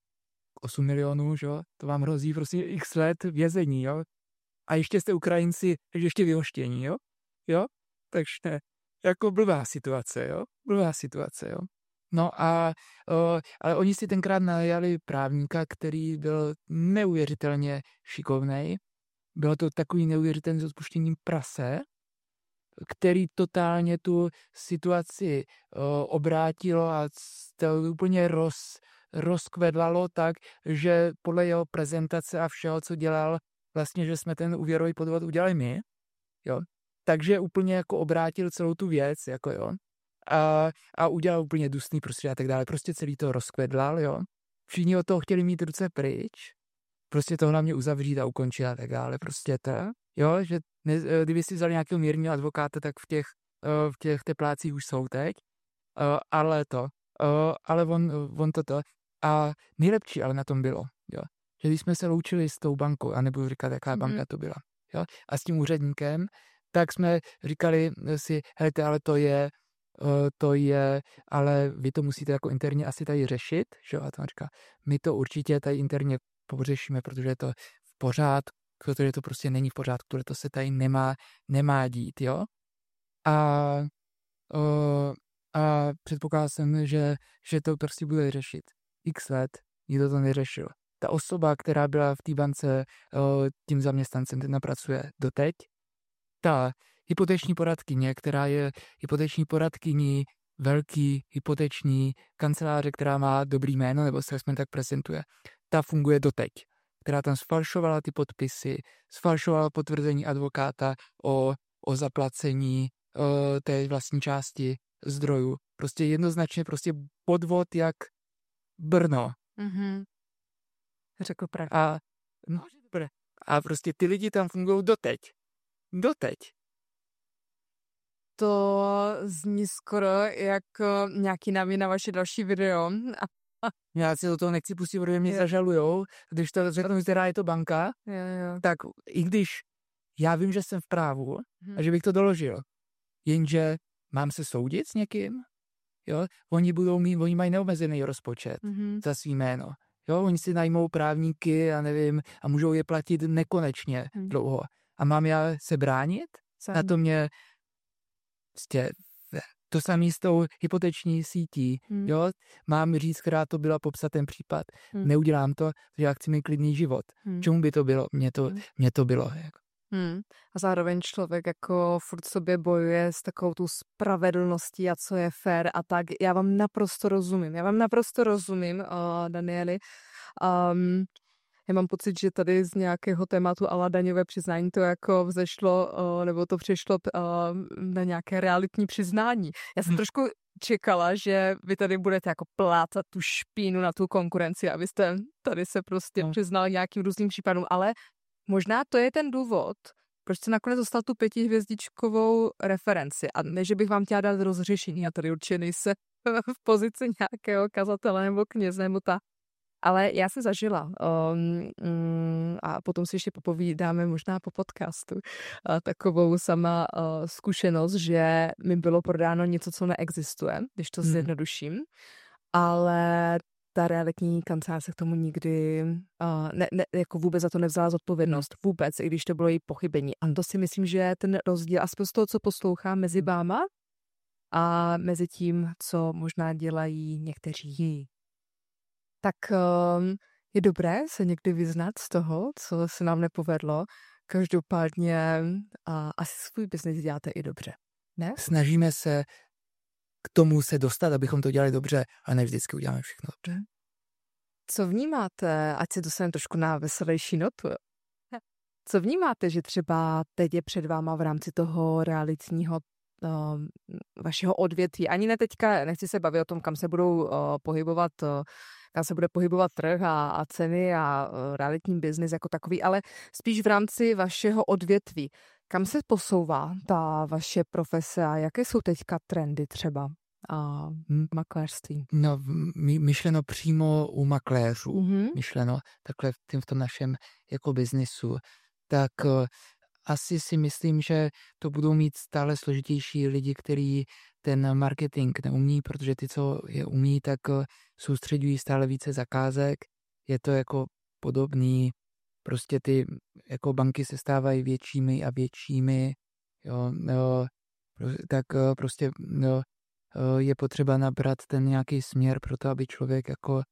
osm milionů, že jo? To vám hrozí prostě x let vězení, jo? A ještě jste Ukrajinci, takže ještě vyhoštění, jo? Jo? Takže jako blbá situace, jo? Blbá situace, jo? No a, o, ale oni si tenkrát najali právníka, který byl neuvěřitelně šikovnej. Bylo to takový neuvěřitelný s odpuštěním prase, který totálně tu situaci o, obrátilo a to úplně roz, rozkvedlalo tak, že podle jeho prezentace a všeho, co dělal, vlastně, že jsme ten úvěrový podvod udělali my, jo? Takže úplně jako obrátil celou tu věc, jako jo. A, a udělal úplně dusný prostě a tak dále. Prostě celý to rozkvedlal, jo. Všichni od toho chtěli mít ruce pryč. Prostě to hlavně uzavřít a ukončit a tak dále. Prostě to, jo, že ne, kdyby si vzal nějakého mírního advokáta, tak v těch, v těch teplácích už jsou teď. Ale to, ale on, on toto. A nejlepší ale na tom bylo, jo. Že když jsme se loučili s tou bankou, a nebudu říkat, jaká mm. banka to byla, jo, a s tím úředníkem, tak jsme říkali si, hejte, ale to je, to je, ale vy to musíte jako interně asi tady řešit, že jo, a to říká, my to určitě tady interně pořešíme, protože je to v pořádku, protože to prostě není v pořádku, protože to se tady nemá, nemá dít, jo. A, o, a předpokládal jsem, že, že to prostě bude řešit x let, nikdo to neřešil. Ta osoba, která byla v té bance o, tím zaměstnancem, ten pracuje doteď, ta hypoteční poradkyně, která je hypoteční poradkyní velký hypoteční kanceláře, která má dobrý jméno, nebo se aspoň tak prezentuje, ta funguje doteď, která tam sfalšovala ty podpisy, sfalšovala potvrzení advokáta o, o zaplacení o, té vlastní části zdrojů. Prostě jednoznačně prostě podvod jak Brno. Mm-hmm. Řekl pravdu. A, no, a prostě ty lidi tam fungují doteď. Doteď. To zní skoro jako nějaký námi na vaše další video. Já si do toho nechci pustit, protože mě zažalujou. Když to řeknu, která je to banka, jo, jo. tak i když já vím, že jsem v právu hmm. a že bych to doložil, jenže mám se soudit s někým, jo? Oni budou mít, oni mají neomezený rozpočet hmm. za svý jméno. Jo? Oni si najmou právníky a nevím, a můžou je platit nekonečně hmm. dlouho. A mám já se bránit? Sam. Na to mě prostě to samý s tou hypoteční sítí. Hmm. Jo? Mám říct, která to byla, popsat ten případ. Hmm. Neudělám to, protože já chci mít klidný život. Hmm. Čemu by to bylo? Mně to, hmm. mě to bylo. Jako. Hmm. A zároveň člověk jako furt sobě bojuje s takovou tu spravedlností a co je fér a tak. Já vám naprosto rozumím. Já vám naprosto rozumím, uh, Danieli. Um, Já mám pocit, že tady z nějakého tématu ala daňové přiznání to jako vzešlo, nebo to přešlo na nějaké realitní přiznání. Já jsem hmm. trošku čekala, že vy tady budete jako plácat tu špínu na tu konkurenci, abyste tady se prostě hmm. přiznal nějakým různým případům, ale možná to je ten důvod, proč jste nakonec dostal tu pětihvězdičkovou referenci. A ne, že bych vám chtěla dát rozřešení, já tady určitě nejsem v pozici nějakého kazatele nebo kněze nebo ta. Ale já se zažila um, um, a potom si ještě popovídáme možná po podcastu uh, takovou sama uh, zkušenost, že mi bylo prodáno něco, co neexistuje, když to hmm. zjednoduším, ale ta realitní kancelář se k tomu nikdy uh, ne, ne, jako vůbec za to nevzala zodpovědnost. Hmm. Vůbec, i když to bylo její pochybení. A to si myslím, že je ten rozdíl, aspoň z toho, co poslouchám mezi váma a mezi tím, co možná dělají někteří jiní. Tak um, je dobré se někdy vyznat z toho, co se nám nepovedlo. Každopádně uh, asi svůj biznis děláte i dobře, ne? Snažíme se k tomu se dostat, abychom to dělali dobře, ale ne vždycky uděláme všechno dobře. Co vnímáte, ať se dostaneme trošku na veselější notu, co vnímáte, že třeba teď je před váma v rámci toho realitního uh, vašeho odvětví? Ani ne teďka, nechci se bavit o tom, kam se budou uh, pohybovat uh, kam se bude pohybovat trh a, a ceny a uh, realitní biznis jako takový, ale spíš v rámci vašeho odvětví. Kam se posouvá ta vaše profese a jaké jsou teďka trendy třeba a makléřství? No, my, myšleno přímo u makléřů, mm-hmm. myšleno takhle v, tím, v tom našem jako biznisu, tak uh, asi si myslím, že to budou mít stále složitější lidi, kteří ten marketing neumí, protože ty, co je umí, tak soustředují stále více zakázek. Je to jako podobný, prostě ty jako banky se stávají většími a většími, jo, jo, tak prostě jo, je potřeba nabrat ten nějaký směr pro to, aby člověk jako,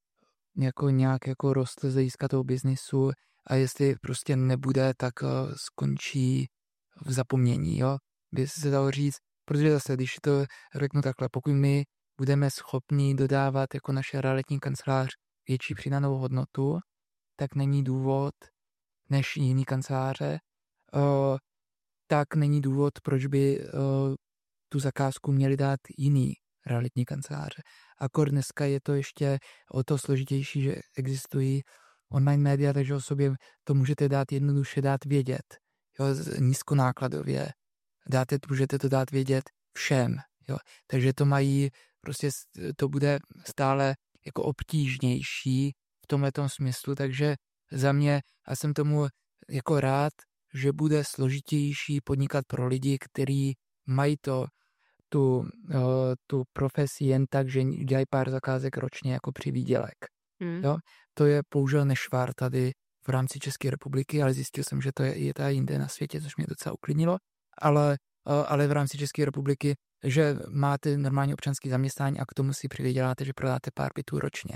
jako nějak jako rostl z hlediska toho biznisu a jestli prostě nebude, tak skončí v zapomnění, jo, by se dalo říct. Protože zase, když to řeknu takhle, pokud my budeme schopni dodávat jako naše realitní kancelář větší přidanou hodnotu, tak není důvod, než jiný kanceláře, uh, tak není důvod, proč by uh, tu zakázku měli dát jiný realitní kanceláře. Akor dneska je to ještě o to složitější, že existují online média, takže o sobě to můžete dát jednoduše dát vědět, jo, nízkonákladově. Dáte, můžete to dát vědět všem, jo. Takže to mají, prostě to bude stále jako obtížnější v tomhletom smyslu, takže za mě, a jsem tomu jako rád, že bude složitější podnikat pro lidi, kteří mají to, tu, tu profesi jen tak, že dělají pár zakázek ročně jako přivýdělek. Hmm. Jo. To je bohužel nešvar tady v rámci České republiky, ale zjistil jsem, že to je i tady jinde na světě, což mě docela uklidnilo. Ale, ale v rámci České republiky, že máte normální občanský zaměstnání a k tomu si přivyděláte, že prodáte pár bytů ročně.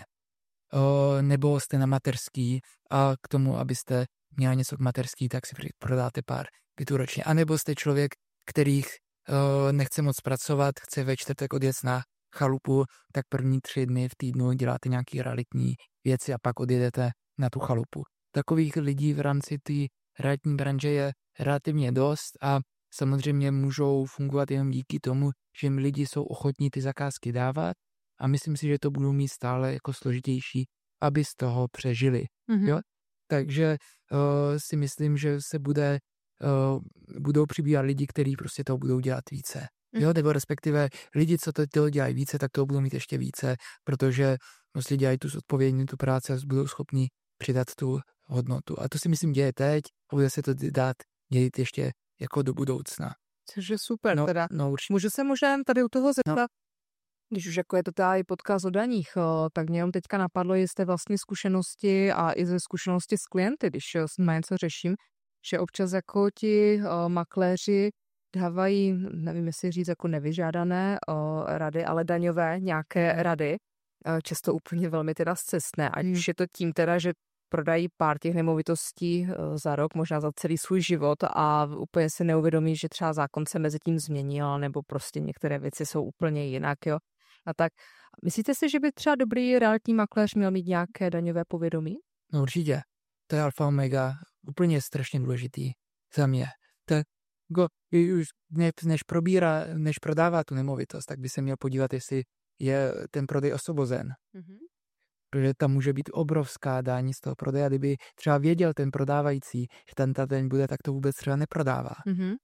O, nebo jste na mateřský a k tomu, abyste měla něco k mateřský, tak si prodáte pár bytů ročně. A nebo jste člověk, kterých uh, nechce moc pracovat, chce ve čtvrtek odjet na chalupu, tak první tři dny v týdnu děláte nějaký realitní věci a pak odjedete na tu chalupu. Takových lidí v rámci té realitní branže je relativně dost a samozřejmě můžou fungovat jenom díky tomu, že lidi jsou ochotní ty zakázky dávat a myslím si, že to budou mít stále jako složitější, aby z toho přežili. Mm-hmm. Jo? Takže uh, si myslím, že se bude, uh, budou přibývat lidi, kteří prostě toho budou dělat více. Mm-hmm. Jo? Nebo respektive lidi, co to, to dělají více, tak toho budou mít ještě více, protože prostě dělají tu zodpovědní tu práci a budou schopni přidat tu hodnotu. A to si myslím děje teď a bude se to dát dělat ještě jako do budoucna. Což je super no, teda. No, Můžu se možná tady u toho zeptat, no. Když už jako je to tady podcast o daních, tak mě teďka napadlo, jestli vlastně zkušenosti a i ze zkušenosti s klienty, když s nimi něco řeším, že občas jako ti o, makléři dávají, nevím jestli říct jako nevyžádané o, rady, ale daňové nějaké rady, o, často úplně velmi teda scestné, ať už je to tím teda, že prodají pár těch nemovitostí za rok, možná za celý svůj život a úplně se neuvědomí, že třeba zákon se mezi tím změnil, nebo prostě některé věci jsou úplně jinak, jo. A tak, myslíte si, že by třeba dobrý realitní makléř měl mít nějaké daňové povědomí? No určitě. To je alfa omega, úplně strašně důležitý za mě. Tak go, už ne, než probírá, než prodává tu nemovitost, tak by se měl podívat, jestli je ten prodej osvobozen. Mm-hmm. Protože tam může být obrovská daň z toho prodeje, kdyby třeba věděl ten prodávající, že ten ta daň bude, tak to vůbec třeba neprodává. Mm-hmm.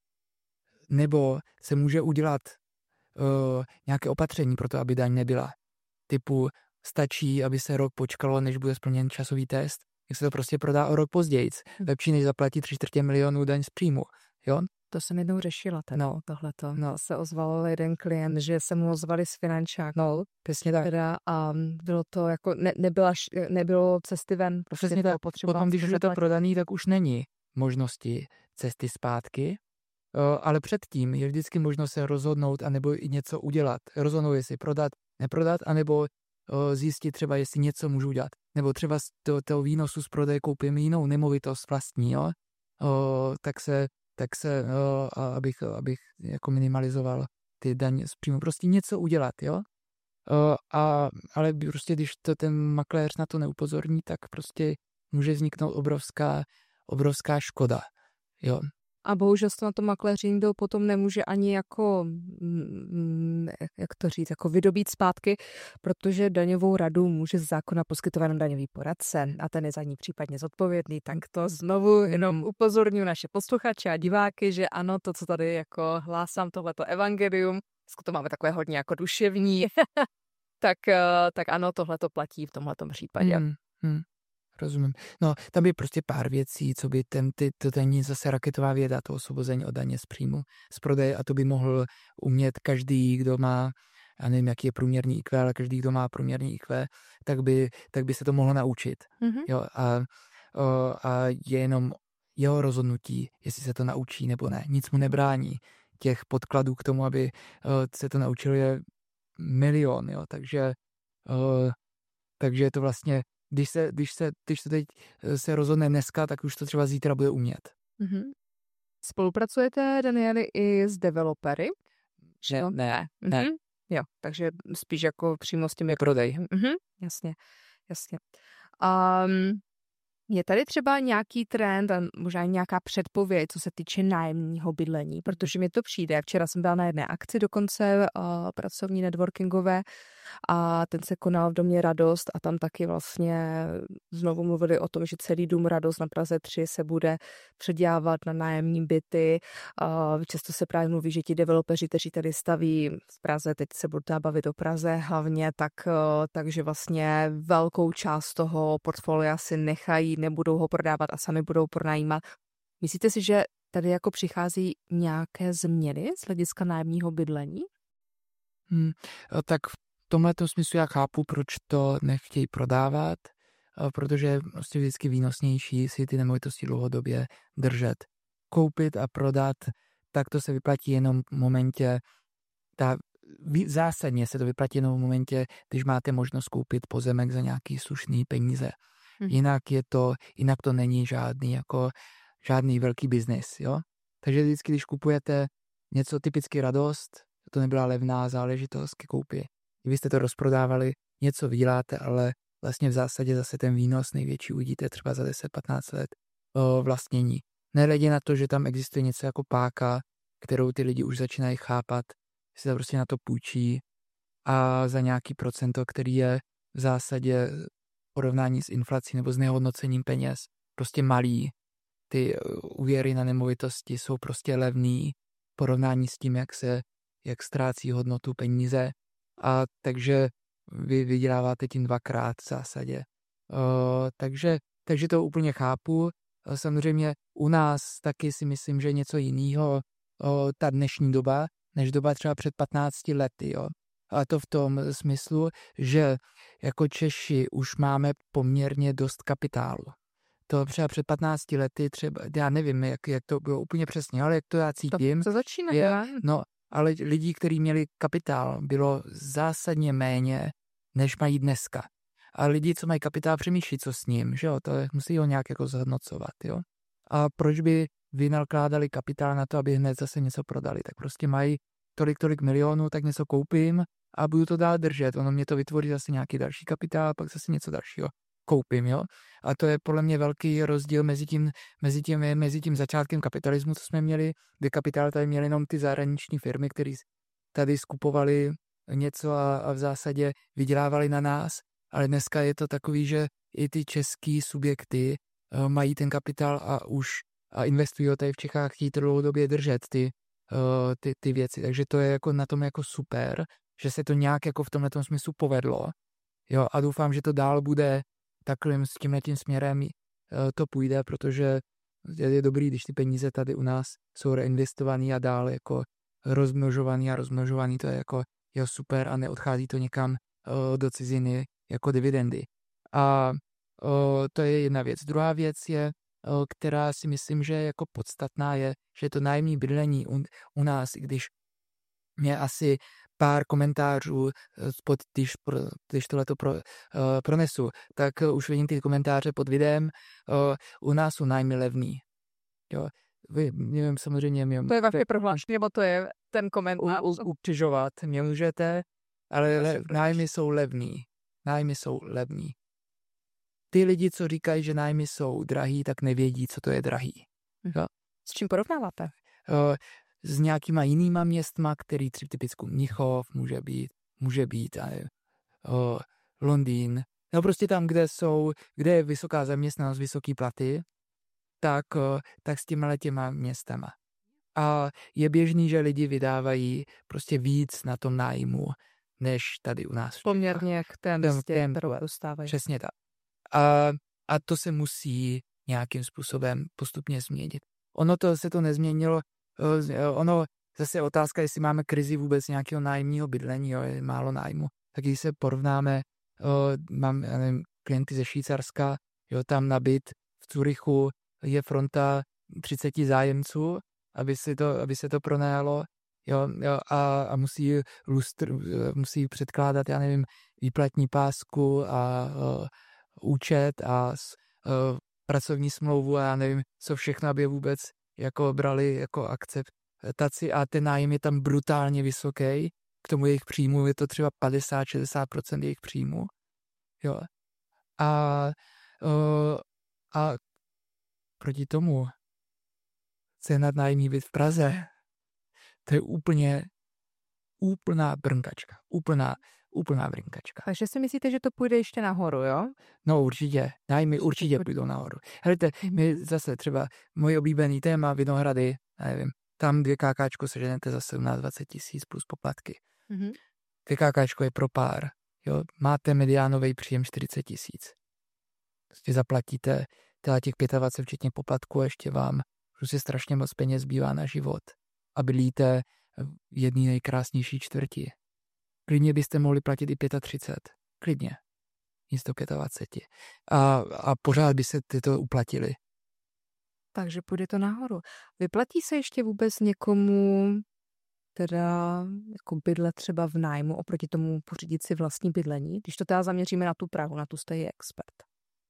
Nebo se může udělat uh, nějaké opatření pro to, aby daň nebyla. Typu stačí, aby se rok počkalo, než bude splněn časový test, jak se to prostě prodá o rok později. Lepší, než zaplatit tři čtvrtě milionů daň z příjmu. Jo? To jsem jednou řešila, teda, no, tohleto. No, se ozval jeden klient, že se mu ozvali z finančák. No, přesně tak. Teda, a bylo to jako, ne, nebyla, nebylo cesty ven. Prostě přesně tak. Potom, když už je to prodaný, tak už není možnosti cesty zpátky, ale předtím je vždycky možnost se rozhodnout anebo i něco udělat. Rozhodnout, jestli prodat, neprodat, anebo zjistit třeba, jestli něco můžu udělat. Nebo třeba z toho, toho výnosu z prodeje koupím jinou nemovitost vlastní, jo? O, tak se tak se, jo, abych, abych jako minimalizoval ty daně z příjmu. Prostě něco udělat, jo. O, a, ale prostě, když to ten makléř na to neupozorní, tak prostě může vzniknout obrovská, obrovská škoda, jo. A bohužel to na to makléři nikdo potom nemůže ani jako, jak to říct, jako vydobít zpátky, protože daňovou radu může z zákona poskytovat daňový poradce a ten je za ní případně zodpovědný. Tak to znovu jenom upozorňuji naše posluchače a diváky, že ano, to, co tady jako hlásám, tohleto evangelium, to máme takové hodně jako duševní, tak, tak ano, tohleto platí v tomhletom případě. Hmm, hmm. Rozumím. No, tam je prostě pár věcí, co by ten, ty, to není zase raketová věda, to osvobození od daně z příjmu, z prodeje, a to by mohl umět každý, kdo má, já nevím, jaký je průměrný í kvé, ale každý, kdo má průměrný í kvé, tak by, tak by se to mohlo naučit. Mm-hmm. Jo, a, o, a je jenom jeho rozhodnutí, jestli se to naučí nebo ne. Nic mu nebrání. Těch podkladů k tomu, aby o, se to naučil, je milion, jo, takže, o, takže je to vlastně Když se, když se, když se teď se rozhodne dneska, tak už to třeba zítra bude umět. Mm-hmm. Spolupracujete, Danieli, i s developery? Že no? Ne, ne. Mm-hmm. Jo, takže spíš jako přímo s těmi prodej. Mm-hmm. Jasně, jasně. Um, je tady třeba nějaký trend a možná nějaká předpověď, co se týče nájemního bydlení, protože mi to přijde. Včera jsem byla na jedné akci dokonce uh, pracovní networkingové a ten se konal v domě Radost a tam taky vlastně znovu mluvili o tom, že celý dům Radost na Praze tři se bude předělávat na nájemní byty. Uh, často se právě mluví, že ti developeři, kteří tady staví v Praze, teď se budu bavit o Praze hlavně, tak, uh, takže vlastně velkou část toho portfolia si nechají, nebudou ho prodávat a sami budou pronajímat. Myslíte si, že tady jako přichází nějaké změny z hlediska nájemního bydlení? Hmm, tak v tomhletom smyslu já chápu, proč to nechtějí prodávat, protože je prostě vždycky výnosnější si ty nemovitosti dlouhodobě držet. Koupit a prodat, tak to se vyplatí jenom v momentě, ta, zásadně se to vyplatí jenom v momentě, když máte možnost koupit pozemek za nějaký slušný peníze. Hmm. Jinak je to, jinak to není žádný jako žádný velký biznis, jo. Takže vždycky, když kupujete něco typicky radost, to nebyla levná záležitost ke koupi. Vy jste to rozprodávali, něco vyděláte, ale vlastně v zásadě zase ten výnos největší uvidíte třeba za deset patnáct let o vlastnění. Nehledě na to, že tam existuje něco jako páka, kterou ty lidi už začínají chápat, si to prostě na to půjčí a za nějaký procento, který je v zásadě v porovnání s inflací nebo s nehodnocením peněz prostě malý. Ty úvěry na nemovitosti jsou prostě levný v porovnání s tím, jak se jak ztrácí hodnotu peníze. A takže vy vyděláváte tím dvakrát v zásadě. Uh, takže, takže to úplně chápu. Samozřejmě u nás taky si myslím, že něco jiného uh, ta dnešní doba, než doba třeba před patnácti lety. Jo. A to v tom smyslu, že jako Češi už máme poměrně dost kapitálu. To třeba před patnácti lety třeba, já nevím, jak, jak to bylo úplně přesně, ale jak to já cítím. To, to začíná, je, no, ale lidí, kteří měli kapitál, bylo zásadně méně, než mají dneska. A lidi, co mají kapitál, přemýšlí, co s ním, že jo, to je, musí ho nějak jako zhodnocovat, jo. A proč by vynakládali kapitál na to, aby hned zase něco prodali, tak prostě mají tolik, tolik milionů, tak něco koupím a budu to dál držet. Ono mě to vytvoří zase nějaký další kapitál, pak zase něco dalšího koupím, jo. A to je podle mě velký rozdíl mezi tím, mezi tím, mezi tím začátkem kapitalismu, co jsme měli, kde kapitál tady měli jenom ty zahraniční firmy, které tady skupovali něco a, a v zásadě vydělávali na nás, ale dneska je to takový, že i ty český subjekty uh, mají ten kapitál a už a investují ho tady v Čechách, chtějí to dlouhodobě držet ty, uh, ty, ty věci, takže to je jako na tom jako super, že se to nějak jako v tomhletom smyslu povedlo, jo, a doufám, že to dál bude takovým s tímhletím směrem to půjde, protože je dobrý, když ty peníze tady u nás jsou reinvestovaný a dál jako rozmnožovaný a rozmnožovaný, to je jako je super a neodchází to někam do ciziny jako dividendy. A to je jedna věc. Druhá věc je, která si myslím, že je jako podstatná, je, že to nájemní bydlení u, u nás, i když mě asi pár komentářů, pod, když, když tohleto pro, uh, pronesu, tak uh, už vidím ty komentáře pod videem. Uh, u nás jsou nájmy levný. Jo. Vy, nevím, samozřejmě... Mě, to je vaše prohlášení, nebo to je ten komentář? Ukřižovat mě můžete, ale le, nájmy jsou levný. Nájmy jsou levný. Ty lidi, co říkají, že nájmy jsou drahý, tak nevědí, co to je drahý. Jo. S čím porovnáváte? Uh, s nějakýma jinýma městma, který třeba typicky Mnichov může být, může být a, o, Londýn, no prostě tam, kde jsou, kde je vysoká zaměstnanost, vysoký platy, tak, o, tak s těma těma městama. A je běžný, že lidi vydávají prostě víc na tom nájmu, než tady u nás. Poměrně k té městě, kterou dostávají. Přesně tak. A, a to se musí nějakým způsobem postupně změnit. Ono to se to nezměnilo. Ono zase otázka, jestli máme krizi vůbec nějakého nájemního bydlení, jo, je málo nájmu. Tak když se porovnáme, o, mám já nevím, klienty ze Švýcarska, jo, tam na byt v Curychu je fronta třicet zájemců, aby, si to, aby se to pronajalo, jo, jo, a, a musí, lustr, musí předkládat, já nevím, výplatní pásku a o, účet a o, pracovní smlouvu a já nevím, co všechno, aby je vůbec jako brali jako akceptaci a ten nájem je tam brutálně vysoký, k tomu jejich příjmu je to třeba padesát až šedesát procent jejich příjmu. Jo. A, a proti tomu cena nájemní byt v Praze, to je úplně úplná brnkačka. Úplná, úplná brnkačka. Takže si myslíte, že to půjde ještě nahoru, jo? No určitě. Nájmy určitě půjdou nahoru. Helejte, my zase třeba můj oblíbený téma Vinohrady, nevím, tam dvě kákáčko seženete za sedmnáct dvacet tisíc plus poplatky. Mm-hmm. Dvě kákáčko je pro pár. Jo? Máte mediánový příjem čtyřicet tisíc. Prostě zaplatíte teda těch dvacet pět včetně poplatku a ještě vám prostě strašně moc peněz zbývá na život. A bydlíte v jedné nejkrásnější čtvrti. Klidně byste mohli platit i třicet pět. Klidně. Místo dvacet pět. A, a pořád by se tyto uplatili. Takže půjde to nahoru. Vyplatí se ještě vůbec někomu teda jako bydlet třeba v nájmu oproti tomu pořídit si vlastní bydlení, když to teda zaměříme na tu Prahu, na tu jste expert?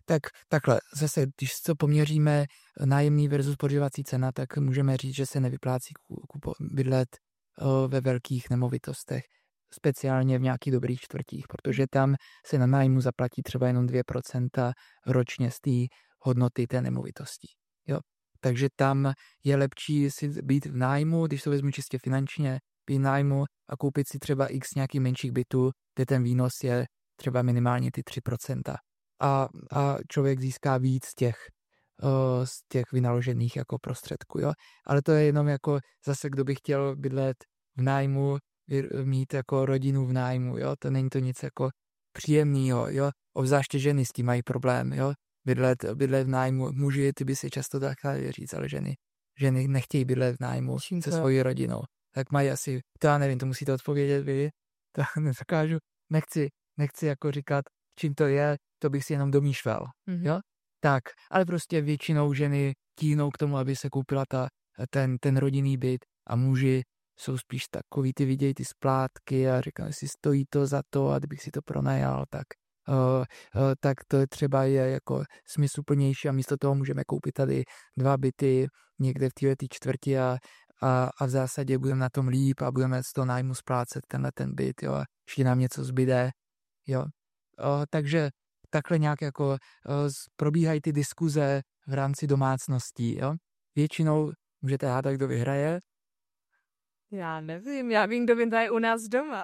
tak takhle, zase, když to poměříme nájemný versus pořizovací cena, tak můžeme říct, že se nevyplácí kupo, bydlet uh, ve velkých nemovitostech, speciálně v nějakých dobrých čtvrtích, protože tam se na nájmu zaplatí třeba jenom dvě procenta ročně z té hodnoty té nemovitosti. Jo? Takže tam je lepší si být v nájmu, když to vezmu čistě finančně, být v nájmu a koupit si třeba x nějakých menších bytů, kde ten výnos je třeba minimálně ty tři procenta. A, a člověk získá víc z těch, uh, z těch vynaložených jako prostředků. Jo? Ale to je jenom jako zase, kdo by chtěl bydlet v nájmu, mít jako rodinu v nájmu. Jo? To není to nic jako příjemného. Jo? Obzvláště ženy s tím mají problém. Jo? Bydlet, bydlet v nájmu. Muži, ty by si často takhle říct, ale ženy, ženy nechtějí bydlet v nájmu se svojí rodinou. Tak mají asi, to já nevím, to musíte odpovědět vy, to nedokážu, nechci, nechci jako říkat, čím to je, to bych si jenom domýšlel, mm-hmm. jo? Tak, ale prostě většinou ženy tíhnou k tomu, aby se koupila ta, ten, ten rodinný byt a muži jsou spíš takový, ty vidějí ty splátky a říkají si, stojí to za to a kdybych si to pronajal, tak, uh, uh, tak to je třeba je jako smysluplnější a místo toho můžeme koupit tady dva byty někde v této čtvrti a A, a v zásadě budeme na tom líp a budeme z toho nájmu splácet tenhle ten byt, jo, a ještě nám něco zbyde, jo. O, takže takhle nějak jako o, probíhají ty diskuze v rámci domácností, jo. Většinou můžete hádat, kdo vyhraje. Já nevím, já vím, kdo vyhraje u nás doma.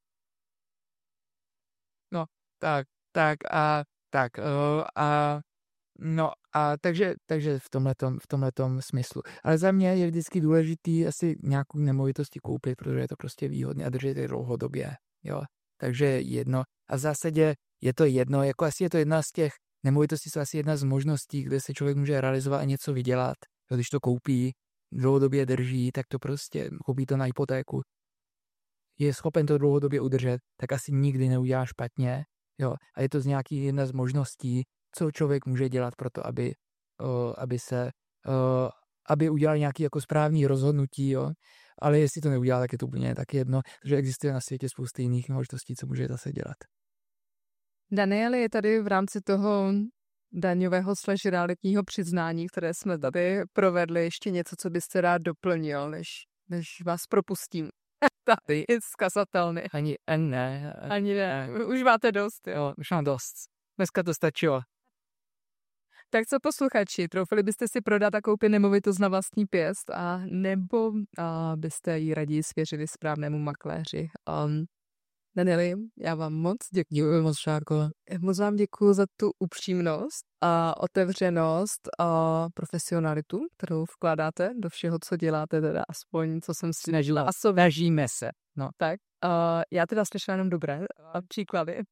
No, tak, tak a tak o, a no a takže, takže v tomhletom, v tomhletom smyslu. Ale za mě je vždycky důležitý asi nějakou nemovitosti koupit, protože je to prostě výhodné a držet je dlouhodobě, jo. Takže jedno. A v zásadě je to jedno, jako asi je to jedna z těch nemovitostí, jsou asi jedna z možností, kde se člověk může realizovat a něco vydělat. Jo, když to koupí, dlouhodobě drží, tak to prostě koupí to na hypotéku. Je schopen to dlouhodobě udržet, tak asi nikdy neudělá špatně, jo. A je to z nějaký jedna z možností, co člověk může dělat pro to, aby, uh, aby se, uh, aby udělal nějaký jako správný rozhodnutí, jo. Ale jestli to neudělá, tak je to úplně tak jedno, protože existuje na světě spousta jiných možností, co může zase dělat. Daniel, je tady v rámci toho daňového slash realitního přiznání, které jsme tady provedli, ještě něco, co byste rád doplnil, než, než vás propustím. Tady je zkazatelný. Ani, ani ne. Ani ne. Už máte dost, jo. Jo, už mám dost. Dneska to stačilo. Tak co posluchači, troufili byste si prodat a koupit nemovitost na vlastní pěst a nebo a byste ji raději svěřili správnému makléři? Um, Danieli, já vám moc děkuji. Moc, Šárko. Moc vám děkuji za tu upřímnost a otevřenost a profesionalitu, kterou vkládáte do všeho, co děláte, teda aspoň, co jsem si snažila. A snažíme se. No. Tak, uh, já teda slyšela jenom dobré příklady.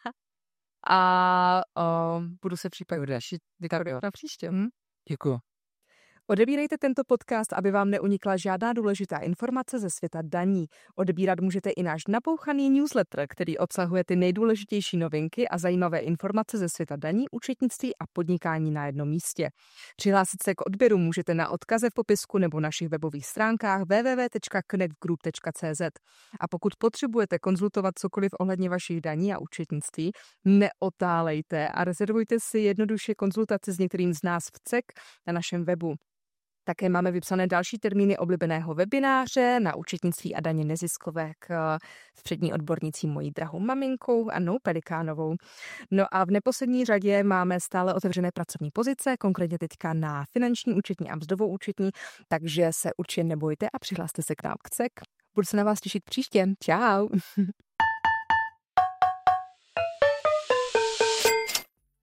A uh, budu se případně další na příště. Hm? Děkuji. Odebírejte tento podcast, aby vám neunikla žádná důležitá informace ze světa daní. Odebírat můžete i náš napouchaný newsletter, který obsahuje ty nejdůležitější novinky a zajímavé informace ze světa daní, účetnictví a podnikání na jednom místě. Přihlásit se k odběru můžete na odkaze v popisku nebo našich webových stránkách w w w tečka connect group tečka c z. A pokud potřebujete konzultovat cokoliv ohledně vašich daní a účetnictví, neotálejte a rezervujte si jednoduše konzultaci s některým z nás v C E K na našem webu. Také máme vypsané další termíny oblíbeného webináře na účetnictví a daně neziskovek s přední odbornicí mojí drahou maminkou Annou Pelikánovou. No a v neposlední řadě máme stále otevřené pracovní pozice, konkrétně teďka na finanční účetní a mzdovou účetní, takže se určitě nebojte a přihlaste se k nám k C E K. Budu se na vás těšit příště. Čau!